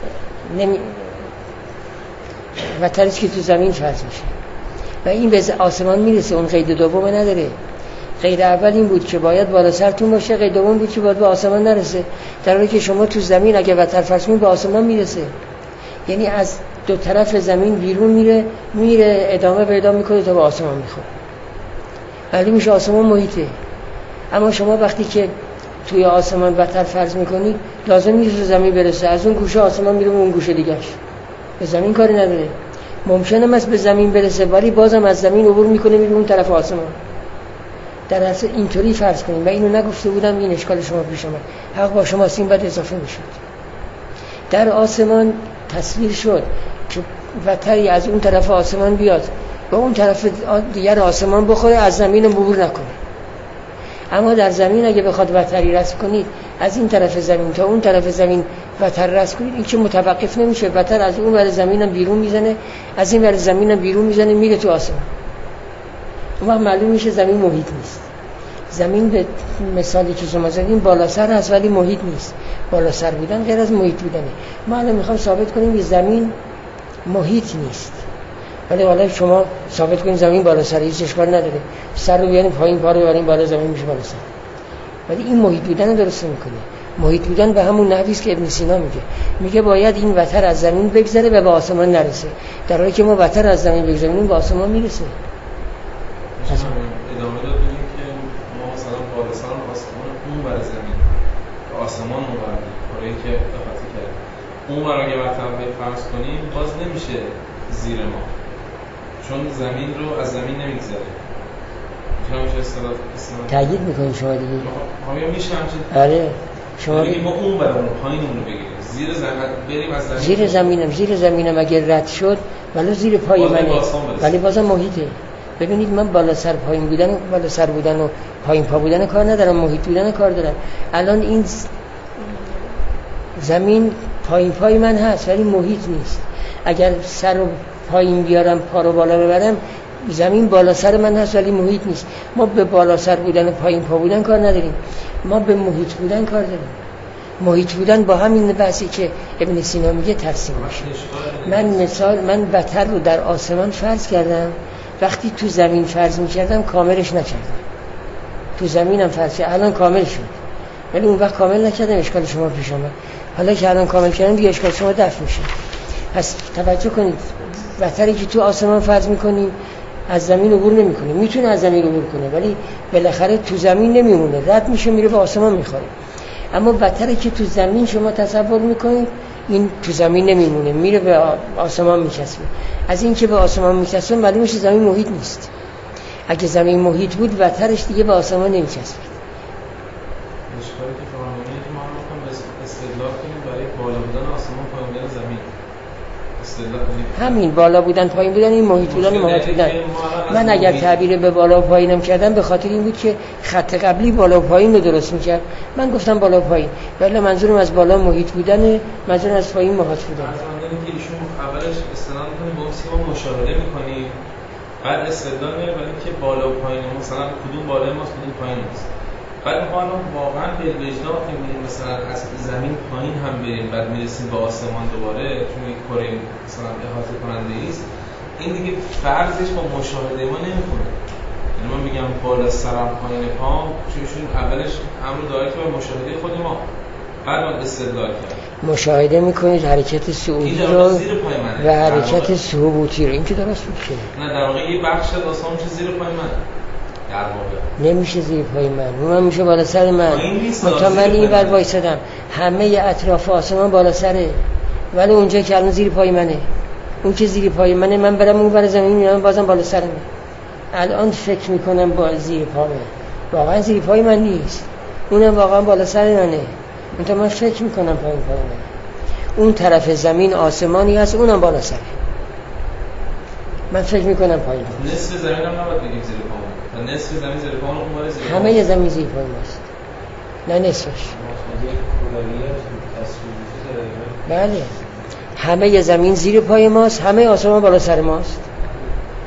وتریست که تو زمین فرض میشه و این به آسمان میرسه. اون قید دوم نداره. قید اول این بود که باید بالا سرتون باشه، قید دوم بود که باید به آسمان نرسه، در حالی که شما تو زمین اگه وتر فرض کنید به آسمان میرسه. یعنی از دو طرف زمین بیرون میره ادامه پیدا میکنه تا به آسمان میخوره. معلوم میشه آسمان محیطه. اما شما وقتی که توی آسمان وتر فرض میکنید لازم نیست به زمین برسه، از اون گوشه آسمان میره به اون گوشه دیگه‌اش، به زمین کاری نداره. ممکنه است به زمین برسه ولی بازم از زمین عبور میکنه میره اون طرف آسمان. در اصل اینطوری فرض کنیم و اینو نگفته بودم، این اشکال شما پیش اومد. حق با شما این بعد اضافه میشد. در آسمان تصویر شد که وتری از اون طرف آسمان بیاد و اون طرف دیگر آسمان بخوره، از زمین عبور نکنه. اما در زمین اگه بخواد وتری رسم کنید از این طرف زمین تا اون طرف زمین وتر رسم کنید، این که متوقف نمیشه. وتر از اون ور زمینم بیرون میزنه، از این ور زمینم بیرون میزنه، میره تو آسمان. اون وقت معلوم میشه زمین محیط نیست. زمین به مثالی که شما زدین بالا سر هست ولی محیط نیست. بالا سر بودن غیر از محیط بودنه. ما الان میخوام ثابت کنیم که زمین محیط نیست، ولی حالا شما ثابت کنید زمین بالا سر، هیچ اشکال نداره. سر رو بیاریم پایین، پا رو بیاریم بالا، زمین میشه بالا سر. ولی این محیط بودن رو درست میکنه. محیط بودن به همون نحوی است که ابن سینا میگه باید این وتر از زمین بگذره و به آسمان نرسه، در حالی که ما وتر از زمین بگذاریم به آسمان میرسه. ادامه داد بگیم که ما مثلا بالا سر آسمان اون بر زمین به آسمان مبرد کاری که احاطه کرد اون بر اگه وتر فرض کنیم باز نمیشه زیر ما، چون زمین رو از زمین نمیگذره. چرا میشه اصطلاح تأکید میکنید شما دیگه؟ آیا میشه همچین؟ آره شما بگیم ما اون برامون پایینمون رو بگیریم، زیر زمین بریم از زمین. زیر زمینم اگر رد شد ولی زیر پای منه، ولی بازم محیطه. ببینید من بالا سر بودن و پایین پا بودن کار ندارم، محیط بودن کار دارم. الان این زمین پایین پای من هست ولی محیط نیست. اگر سر رو پایین بیارم پا رو بالا ببرم، زمین بالا سر من هست ولی محیط نیست. ما به بالا سر بودن و پایین پا بودن کار نداریم، ما به محیط بودن کار داریم. محیط بودن با همین بحثی که ابن سینا میگه ترسیم میشه. من وتر رو در آسمان فرض کردم، وقتی تو زمین فرض میکردم کاملش نکردم. تو زمینم فرض کردم الان کامل شد، ولی اون وقت کامل نکردم، اشکال شما پیش اومد. حالا که الان کامل کردم دیگه اشکال شما دفع میشه. پس توجه کنید، وتری که تو آسمان فرض میکنیم از زمین عبور نمیکنه. میتونه از زمین عبور کنه ولی بالاخره تو زمین نمیمونه، رد میشه میره به آسمان میخوره. اما وتری که تو زمین شما تصور میکنید این تو زمین نمیمونه، میره به آسمان میچسبه. از این که به آسمان میچسبه معلوم میشه زمین محیط نیست. اگه زمین محیط بود وترش دیگه به آسمان نمیچسبه. اشکالی که فرامونی که ما میخوام استدلال کنیم برای بالا بودن آسمان پایین بودن زمین. همین بالا بودن پایین بودن، این محیط بودن محیط بودن. من اگر تعبیر به بالا و پایینم کردم به خاطر این بود که خط قبلی بالا و پایین رو درست میکرد. من گفتم بالا و پایین، ولی منظورم از بالا محیط بودن، منظورم از پایین محیط بودن. از آنجایی که ایشون اولش استناد میکنیم به اون چیزی که ما مشاهده میکنیم، بعد استدلال میاره برای اینکه بالا و پایین مثلا کدوم بالای ماست کدوم پایین ماست. بعد ما واقعا به وجدان که میریم مثلا از زمین پایین هم بریم بعد میرسیم به آسمان دوباره، چون یک کره مثلا احاطه کننده است، این دیگه فرضش با مشاهده ما نمیکنه. یعنی من میگم بالا سرم پایین پام، چون اولش امر داره که با مشاهده خود ما، بعد ما استدلال کرد. مشاهده میکنید حرکت صعودی رو و حرکت صعوبوتی رو، این که درست بود که نه در واقع یه بخش از آسمان چه زیر پای من نمیشه زیر پای من میشه بالا سر من. من این بر وایسادم همه اطراف آسمان بالا سره، ولی اونجا که الان زیر پای منه، اون که زیر پای منه، من برم اون بر زمین میام بازم بالا سرمه. الان فکر میکنم با زیر پامه، واقعا زیر پای من نیست، اونم واقعا بالا سر منه. من فکر میکنم پایین پای منه. اون طرف زمین آسمانی هست، اونم بالا سره. من فکر میکنم پایین هست. نصف زمین هم نباید بگیم زیر پامون. نصف زمین زیر پامون، اون بالا زیر پامون. همه زمین زیر پای ماست، نه نصفش. بله، همه زمین زیر پای ماست، همه آسمان بالا سر ماست.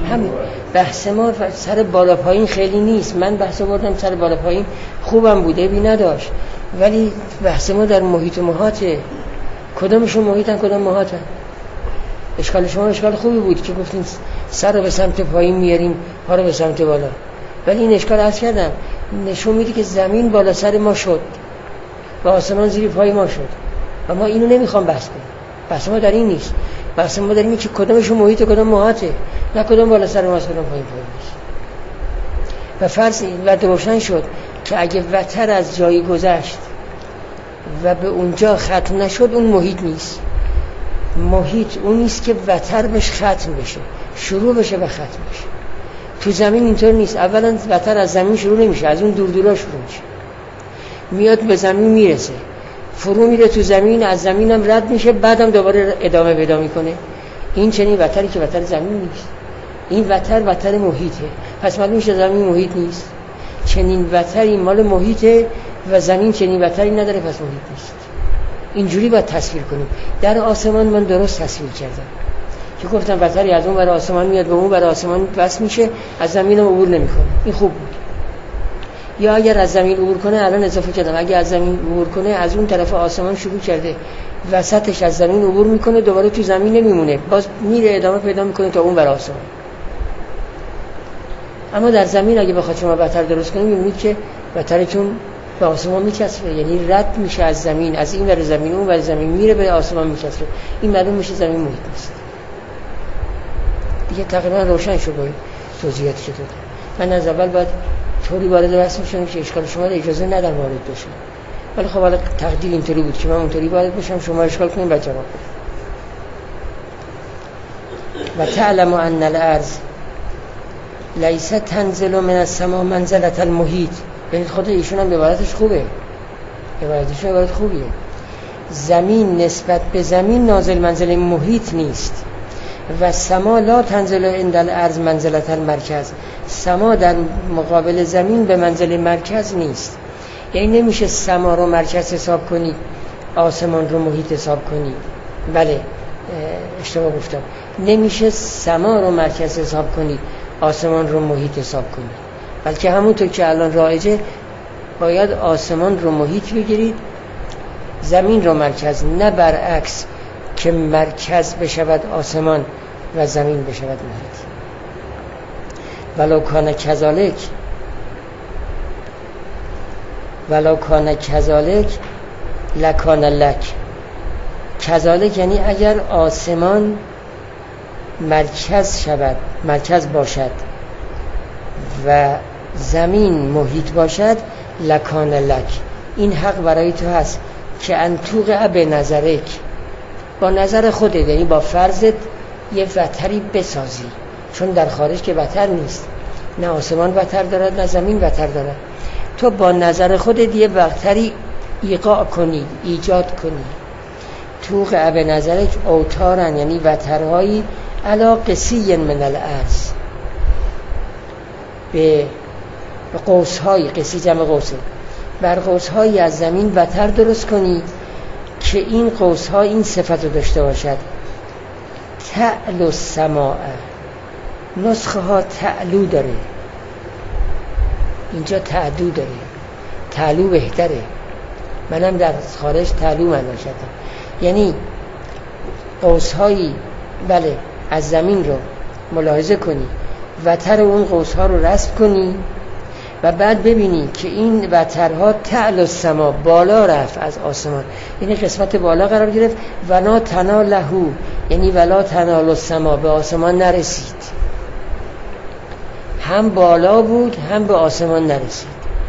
همین بحث ما سر بالا پایین خیلی نیست. من بحث بردم سر بالا پایین خوبم بوده بی نداشت، ولی بحث ما در محیط و محاطه. کدامشون محیطن کدام محاطن؟ اشکال شما اشکال خوبی بود که گفتین سر رو به سمت پایین میاریم، پا رو به سمت بالا، ولی این اشکال عرض کردم نشون میده که زمین بالا سر ما شد و آسمان زیر پای ما شد و ما اینو نمیخوام بحث کنیم. بحث ما در این نیست. بحث ما در اینه که کدامشون محیط و کدام محاطه، نه کدام بالا سر ماست کدام پایین ماست. و فرض و روشن شد که اگه وتر از جایی گذشت و به اونجا ختم نشد، اون محیط نیست. محیط اون نیست که وتر بهش ختم بشه، شروع بشه و ختم بشه. تو زمین اینطور نیست. اولا وتر از زمین شروع نمیشه، از اون دور دورا شروع میشه، میاد به زمین میرسه، فرو میره تو زمین، از زمین هم رد میشه، بعدم دوباره ادامه پیدا میکنه. این چنین وتری که وتر زمین نیست. این وتر محیطه. پس معلوم میشه زمین محیط نیست. چنین وتری مال محیطه و زمین چنین وتری نداره، پس محیط نیست. اینجوری باید تصویر کنیم. در آسمان من درست تصویر کردم که گفتم وتری از اون برای آسمان میاد به اون برای آسمان بس میشه، از زمین هم عبور نمیکنه. این خوب بود. یا اگر از زمین عبور کنه، الان اضافه کردم اگر از زمین عبور کنه، از اون طرف آسمان شروع کرده وسطش از زمین عبور میکنه، دوباره تو زمین نمیمونه، باز میره ادامه پیدا میکنه تا اون برای آسمان. اما در زمین اگه بخواد شما وتر درست کنید، میبینید که وترتون به آسمان میچسبه، یعنی رد میشه از زمین، از این ور زمین اون ور زمین میره به آسمان میچسبه. این معلوم میشه زمین محیط نیست. دیگه تقریبا روشن شد با توضیحاتی که دادم. من از اول باید طوری وارد بحث میشم که اشکال شما رو اجازه ندم وارد بشم، ولی خب حالا تقدیر اینطوری بود که من اونطوری وارد بشم، شما اشکال کنید و جواب بدید. و تعلم ان الارض لیس تنزل من السماء منزله المحیط. یعنی خود ایشون هم عبارتش خوبه، عبارتش عبارت خوبیه. زمین نسبت به زمین نازل منزل محیط نیست و سما لا تنزل عند الارض منزله المرکز. سما در مقابل زمین به منزل مرکز نیست. یعنی نمیشه سما رو مرکز حساب کنید، آسمان رو محیط حساب کنید. بله اشتباه گفتم، نمیشه سما رو مرکز حساب کنید، آسمان رو محیط حساب کنید، بلکه همونطور که الان رایجه باید آسمان رو محیط بگیرید، زمین رو مرکز، نه برعکس که مرکز بشود آسمان و زمین بشود محیط. ولو کان کذالک لکان لک. کذالک یعنی اگر آسمان مرکز باشد و زمین محیط باشد، لکان لک. این حق برای تو هست که انتوقع به نظرک، با نظر خودت، یعنی با فرضت یه وتری بسازی، چون در خارج که وتر نیست، نه آسمان وتر دارد نه زمین وتر دارد. تو با نظر خودت یه وتری ایقاع کنی، ایجاد کنی. توقع به نظرک اوتارن، یعنی وترهایی علا قسی من الارض، به قوس‌های، قسی جمع قوسه، بر قوس‌هایی از زمین وتر درست کنی که این قوس‌ها این صفت رو داشته باشد. تعلو السماء، نسخه ها تعلو داره، اینجا تعدو داره، تعلو بهتره. منم در خارج تعلو معنا کردم، یعنی قوس‌هایی بله از زمین رو ملاحظه کنی، وتر اون قوس‌ها رو رسم کنی و بعد ببینی که این وترها تعلو السما، بالا رفت از آسمان، یعنی قسمت بالا قرار گرفت. ولا تناله، یعنی ولا تنال السما، به آسمان نرسید، هم بالا بود هم به آسمان نرسید.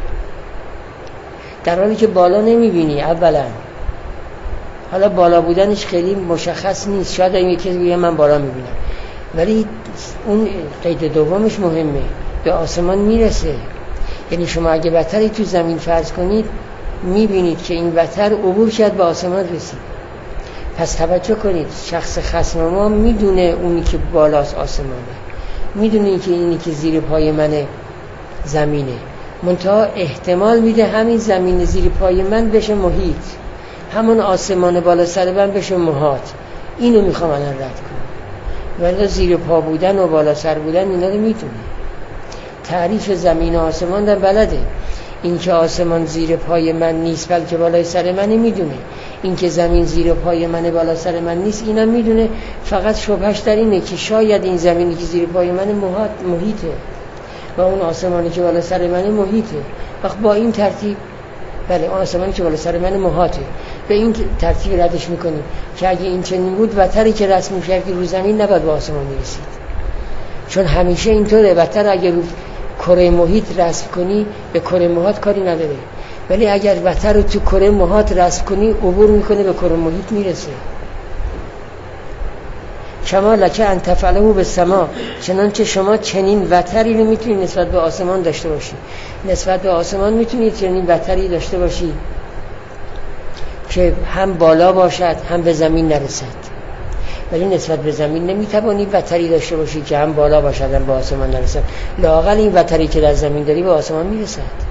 در حالی که بالا نمیبینی اولا، حالا بالا بودنش خیلی مشخص نیست، شاید این یکی بگه من بالا میبینم، ولی اون قید دومش مهمه، به آسمان میرسه. یعنی شما اگه وتری تو زمین فرض کنید، میبینید که این وتر عبور کرد به آسمان رسید. پس توجه کنید، شخص خصم ما میدونه اونی که بالاست آسمانه، میدونه که اینی که زیر پای منه زمینه، منتها احتمال میده همین زمین زیر پای من بشه محیط، همون آسمان بالا سر من بشه محاط. اینو میخوام الان رد کنم. ولی زیر پا بودن و بالا سر بودن اینا رو میتونه. تعریف زمین و آسمان در بلده. این که آسمان زیر پای من نیست بلکه بالای سر منه میدونه. این که زمین زیر پای منه بالا سر من نیست اینم میدونه. فقط شبهش در اینه که شاید این زمینی که زیر پای منه محیطه و اون آسمانی که بالا سر منه محیطه. وقت با این ترتیب بله آسمانی که بالا سر منه محاطه، به این ترتیب ردش میکنیم که اگه این چنین بود وتری که رسم میشه که رو زمین نباید به آسمان میرسید، چون همیشه اینطوره. وتر اگه رو کره محیط رسم کنی به کره محاط کاری نداره، ولی اگر وتر رو تو کره محاط رسم کنی عبور میکنه به کره محیط میرسه. شما لکه ان تفعله بالسما، چنانچه شما چنین وتری رو میتونید نسبت به آسمان داشته باشید. نسبت به آسمان میتونید چنین وتری داشته باشید که هم بالا باشد هم به زمین نرسد، ولی نسبت به زمین نمیتوانید وتری داشته باشید که هم بالا باشد هم به آسمان نرسد. لااقل این وتری که در زمین داری به آسمان میرسد.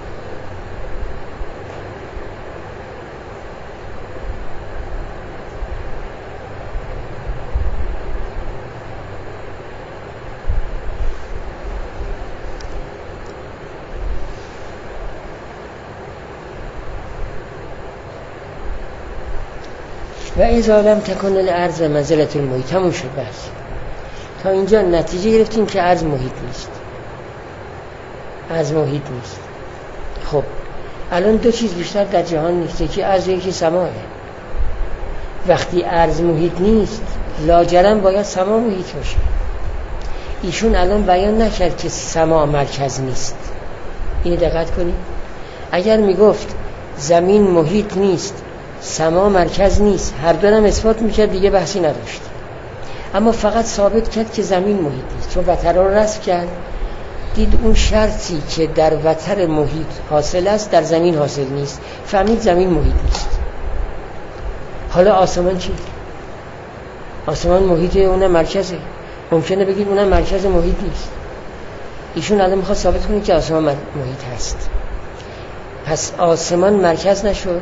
و اذا لم تکن الارض منزلة المحیط. تموم شد بس. تا اینجا نتیجه گرفتیم که ارض محیط نیست. ارض محیط نیست. خب الان دو چیز بیشتر در جهان نیست، یکی ارض و یکی سماه. وقتی ارض محیط نیست لاجرم باید سما محیط باشه. ایشون الان بیان نکرد که سما مرکز نیست. اینو دقت کنید. اگر میگفت زمین محیط نیست سما مرکز نیست، هر دو هم اثبات میکرد دیگه بحثی نداشت. اما فقط ثابت کرد که زمین محیط نیست، چون وتر رو رسم کرد، دید اون شرطی که در وتر محیط حاصل است در زمین حاصل نیست، فهمید زمین محیط نیست. حالا آسمان چی؟ آسمان محیطه، اونم مرکزه. ممکنه بگید اونم مرکز محیط نیست. ایشون الان میخواد ثابت کنه که آسمان محیط هست. پس آسمان مرکز نشد،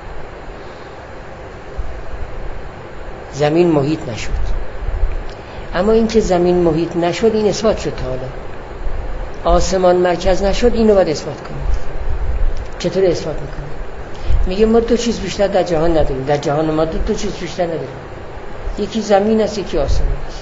زمین محیط نشد. اما این که زمین محیط نشد این اثبات شد. تا حالا آسمان مرکز نشد، اینو باید اثبات کنید. چطور اثبات میکنه؟ میگه ما دو چیز بیشتر در جهان نداریم. در جهان ما دو چیز بیشتر نداریم، یکی زمین است یکی آسمان است.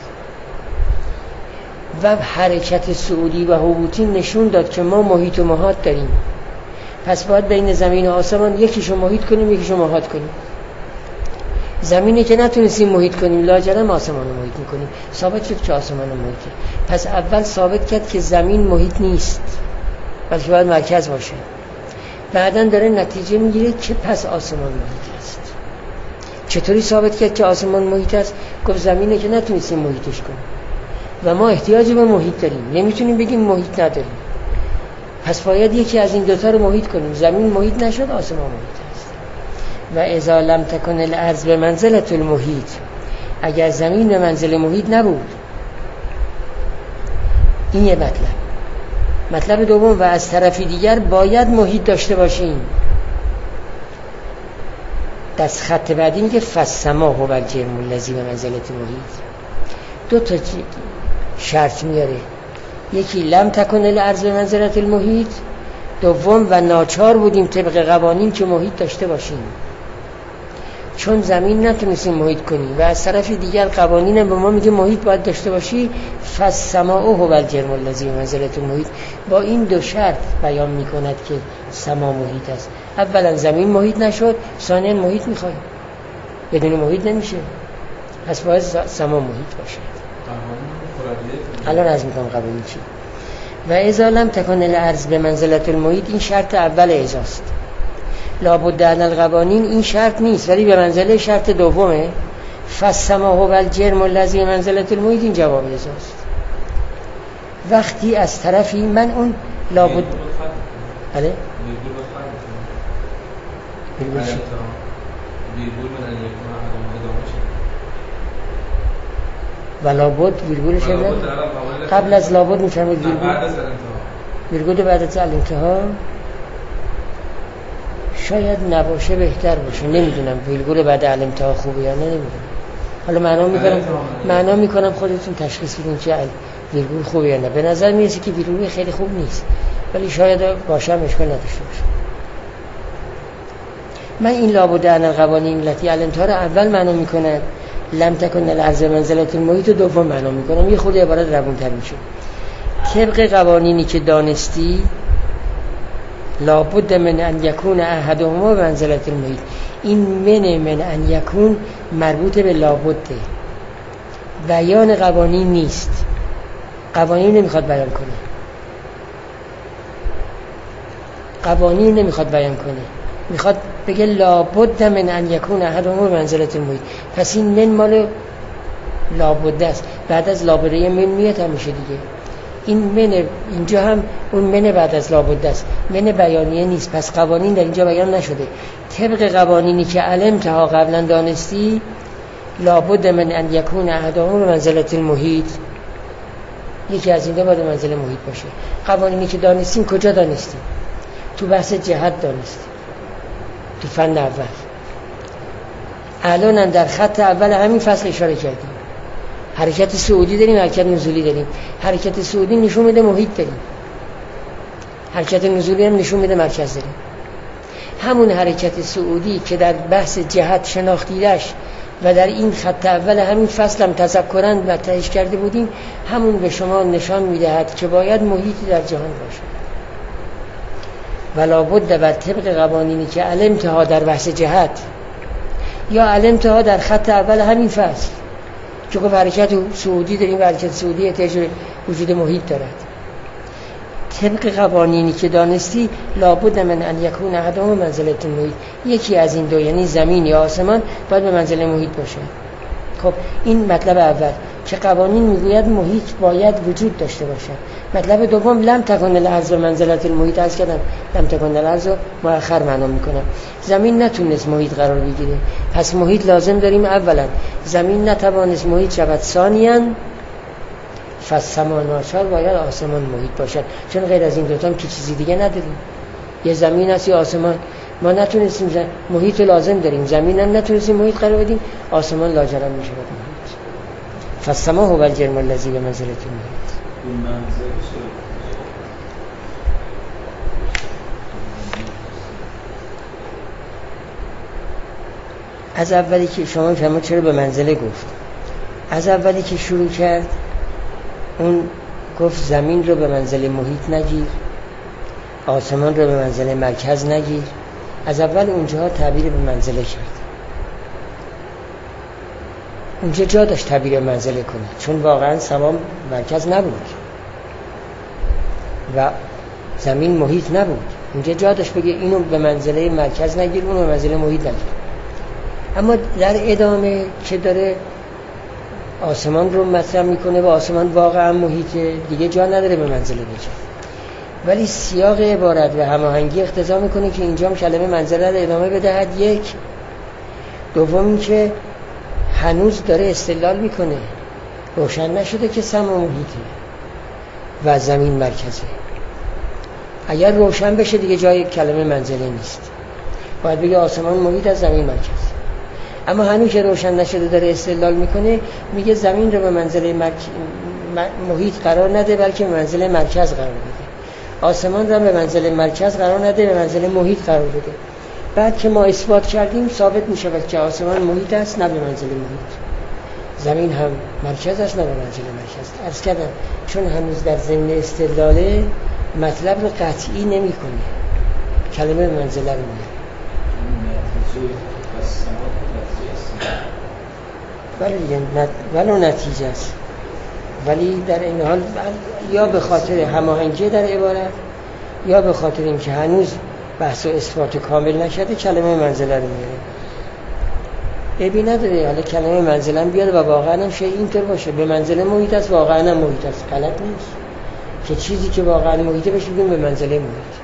و حرکت صعودی و هبوطی نشون داد که ما محیط و محاط داریم. پس باید بین زمین و آسمان یکیشو محیط کنیم یکیشو محاط کنیم. زمینی که نتونستیم محیط کنیم لاجرم آسمان رو محیط میکنیم. ثابت شد که آسمان رو محیطه. پس اول ثابت کرد که زمین محیط نیست بلکه باید مرکز باشه. بعداً داره نتیجه میگیره که پس آسمان محیط است. چطوری ثابت کرد که آسمان محیط است؟ گفت زمینی که نتونستیم محیطش کنیم و ما احتیاجی به محیط داریم، نمیتونیم بگیم محیط نداریم. پس باید یکی از این دوتا رو محیط کنیم. زمین محیط نشد، آسمان محیط است. و اذا لم تکن الارض به منزلة المحیط، اگر زمین به منزل محیط نبود. این یه مطلب دوم، و از طرفی دیگر باید محیط داشته باشیم. دست خط بعدی میگه فالسما هو الجرم الذی به منزلة المحیط. دو تا شرط میاره، یکی لم تکن الارض به منزلة المحیط، دوم و ناچار بودیم طبق قوانین که محیط داشته باشیم، چون زمین نتونستیم محیط کنیم و از طرف دیگر قوانین به ما میگه محیط باید داشته باشی. فالسما هو الجرم الذی به منزلة المحیط. با این دو شرط بیان میکند که سما محیط است. اولا زمین محیط نشد، ثانیا محیط میخوایم، بدون محیط نمیشه. پس باید سما محیط باشه. الان از میکنم قوانین چی. و اذا لم تکن الارض به منزلة المحیط، این شرط اول اعزاست. لابد ان القوانین این شرط نیست ولی به منزله شرط دومه. فالسما هو الجرم الذی به منزلة المحیط، این جواب اعزاست. وقتی از طرفی من اون لابد بله و لابد ویرگول شده قبل از لابد میفهمید ویرگول بعد از الانتها شاید نباشه، بهتر باشه. نمیدونم ویرگول بعد الانتها خوبه یا نه، نمیدونم. حالا معنا میکنم خودتون تشخیص بدین که ویرگول خوبه یا نه. به نظر میرسه که ویرگول خیلی خوب نیست، ولی شاید باشه هم اشکال نداشته باشه. من این لابد ان القوانین التي الانتها رو اول معنا میکنم، لم تکن الارض منزلة المحیط دوم معنا میکنم. یه خود عبارت روون‌تر میشه. طبق قوانینی که دانستی لابد من ان یکون احدهما منزلة المحیط. این من ان یکون مربوط به لابده، بیان قوانین نیست. قوانین نمیخواد بیان کنه، قوانین نمیخواد بیان کنه، میخواد بگه لابد من ان یکون احدهما منزلة المحیط. پس این من مال لابده است. بعد از لابده من میاد هم میشه دیگه. این من اینجا هم اون من بعد از لابده است، من بیانیه نیست. پس قوانین در اینجا بیان نشده. طبق قوانینی که علمتها قبلا دانستی لابد من ان یکون احدهما منزلة المحیط، یکی از این دو باید منزل محیط باشه. قوانینی که دانستیم کجا دانستیم؟ تو بحث جهت دانستیم، تو فن اول. الان در خط اول همین فصل اشاره کردیم. حرکت صعودی داریم، حرکت نزولی داریم. حرکت صعودی نشون میده محیط داریم، حرکت نزولی هم نشون میده مرکز داریم. همون حرکت صعودی که در بحث جهت شناختیدش و در این خط اول همین فصل هم تذکراً مطرحش کرده بودیم، همون به شما نشان میدهد که باید محیطی در جهان باشه. ولا بد بر طبق قوانینی که علمتها در بحث جهت یا علمتها در خط اول همین فصل، که گفت حرکت صعودی داریم و حرکت صعودی احتیاج وجود محیط دارد. طبق قوانینی که دانستی لابد من ان یکون احدهما منزلة المحیط، یکی از این دو یعنی زمین یا آسمان باید به منزله محیط باشه. خب این مطلب اول که قوانین میگوید محیط باید وجود داشته باشه. مطلب دوم لم تکن الارض منزلة المحیط. از کردم لم تکن الارض مؤخر معنا میکنم. زمین نتونست محیط قرار بگیره، پس محیط لازم داریم. اولا زمین نتوانست محیط شود، ثانیاً فالسماء ناچار باید آسمان محیط باشد، چون غیر از این دوتا هم که چیزی دیگه نداریم. یه زمین هست یا آسمان. ما نتونستیم محیط لازم داریم، زمین هم نتونستیم محیط قرار بدیم، آسمان لاجرم میشه بود محیط. فالسماء هو الجرم الذی بمنزلة المحیط. از اولی که شما فهمید چرا به منزله گفت، از اولی که شروع کرد اون گفت زمین رو به منزله محیط نگیر، آسمان رو به منزله مرکز نگیر. از اول اونجاها تعبیر به منزله کرد. اونجا جا داشت تعبیر به منزله کنه، چون واقعا سما مرکز نبود و زمین محیط نبود. اونجا جا داشت بگه اینو به منزله مرکز نگیر، اونو به منزله محیط نگیر. اما در ادامه که داره آسمان رو مطرح میکنه و آسمان واقعا محیطه، دیگه جا نداره به منزله بگه. ولی سیاق عبارت و هماهنگی اقتضا میکنه که اینجا هم کلمه منزله رو ادامه بدهد. یک دوم که هنوز داره استدلال میکنه، روشن نشده که سما محیطه و زمین مرکزه. اگر روشن بشه دیگه جای کلمه منزله نیست، باید بگه آسمان محیط از زمین مرکز. اما هنوز که روشن نشده داره استدلال میکنه، میگه زمین رو به منزله محیط قرار نده بلکه به منزله مرکز قرار بده، آسمان رو به منزله مرکز قرار نده، به منزله محیط قرار بده. بعد که ما اثبات کردیم ثابت میشود که آسمان محیط است نه به منزله محیط، زمین هم مرکز است نه به منزله مرکز. عرض کردم چون هنوز در ضمن استدلاله مطلب رو قطعی نمیکنه، کلمه منزله رو میگه. ولی دیگه ولو نتیجه است، ولی در این حال یا به خاطر هماهنگی در عبارت یا به خاطر اینکه هنوز بحث و اثبات کامل نشده کلمه منزله رو میاره. عیبی نداره حالا کلمه منزله بیاد و واقعا هم شیء اینطور باشه، به منزله محیط است، واقعا هم محیط است، غلط نیست که چیزی که واقعا محیطه بشه بگیم به منزله محیط.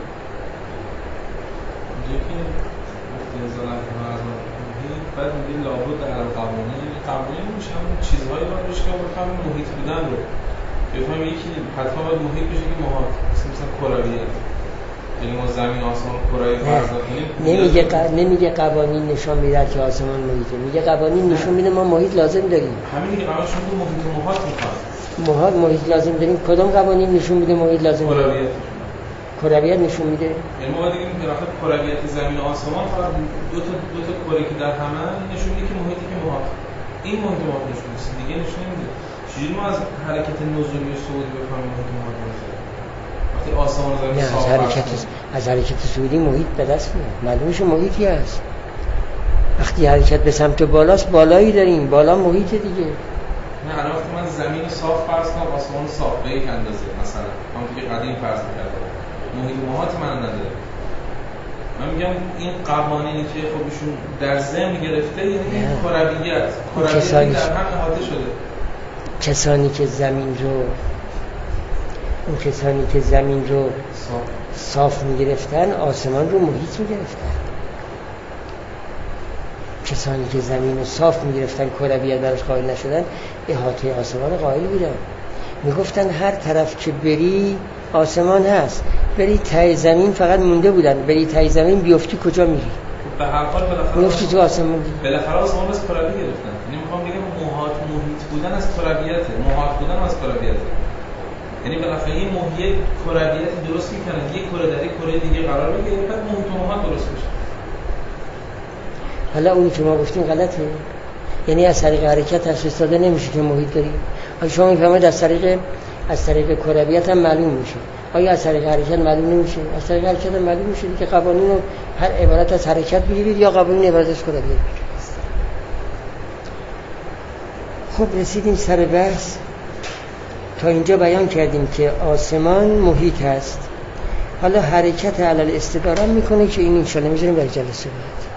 بعد میگه لابد در قوانین میشه همون چیزهایی باید باشه که بخوام محیط بودن رو بفهم. یکی حتما باید محیط بشه که محاط مثلا کرویت، یعنی ما زمین آسمان کره‌ای فرض کنیم نمیگه قوانین نشان میده که آسمان محیطه، میگه قوانین نشون میده ما محیط لازم داریم. همین که قوانین شما محیط میخواد محیط لازم داریم. کدام قوانین نشون میده محیط لازم داریم؟ کرویت نشون میده. یعنی ما دیگه میگیم که کرویت زمین و آسمان فقط دو تا کره که در هم نشون میده که محیطی که محاط این محیط محاط نشون میده، دیگه نشون نمیده. چجوری ما از حرکت نزولی و صعودی بفهمیم محیط محاط نشون؟ وقتی آسمان زمین صاف از حرکت صعودی محیط به دست میاد، معلومه شو محیطی هست. وقتی حرکت به سمت بالاست بالایی داریم، بالا محیط دیگه. نه الان وقتی من زمین صاف فرض کنم آسمان صاف به یک اندازه مثلا همونطور که قدیم فرض می‌کردم محیط محاط من نداره. من میگم این قوانینی که خب ایشون در ذهن گرفته یعنی این کرویت در هم احاطه شده. کسانی که زمین رو صاف میگرفتن آسمان رو محیط میگرفتن. کسانی که زمین رو صاف میگرفتن کرویت براش قائل نشدن احاطه آسمان قائل بودن. میگفتن هر طرف که بری آسمان هست، بری ته زمین فقط مونده بودن، بری ته زمین بیفتی کجا میری؟ به هر حال بالاخره میفتی تو آسمان. بالاخره آسمان از کروی گرفتن. یعنی میخوام بگم محیط بودن از کرویته، محاط بودن از کرویته. یعنی بالاخره این محیط کرویت درست میکنه، یک کره در یک کره دیگه قرار بگیره، بعد محیط و محاط درست میشه. حالا اونی که ما گفتیم غلطه. یعنی از طریق حرکت تشخیص داده نمیشه که محیط داریم. حالا شما میفهمید از طریق کرویت هم معلوم میشه. آیا از طریق حرکت معلوم نمیشه؟ از طریق حرکت هم معلوم میشه که قوانین رو هر عبارت از حرکت بگیرید یا قوانین عبارت از کرویت بگیرید. خب رسیدیم سر بحث. تا اینجا بیان کردیم که آسمان محیط هست. حالا حرکت علل استداره میکنه که این انشاءالله میذاریم در جلسه بعد.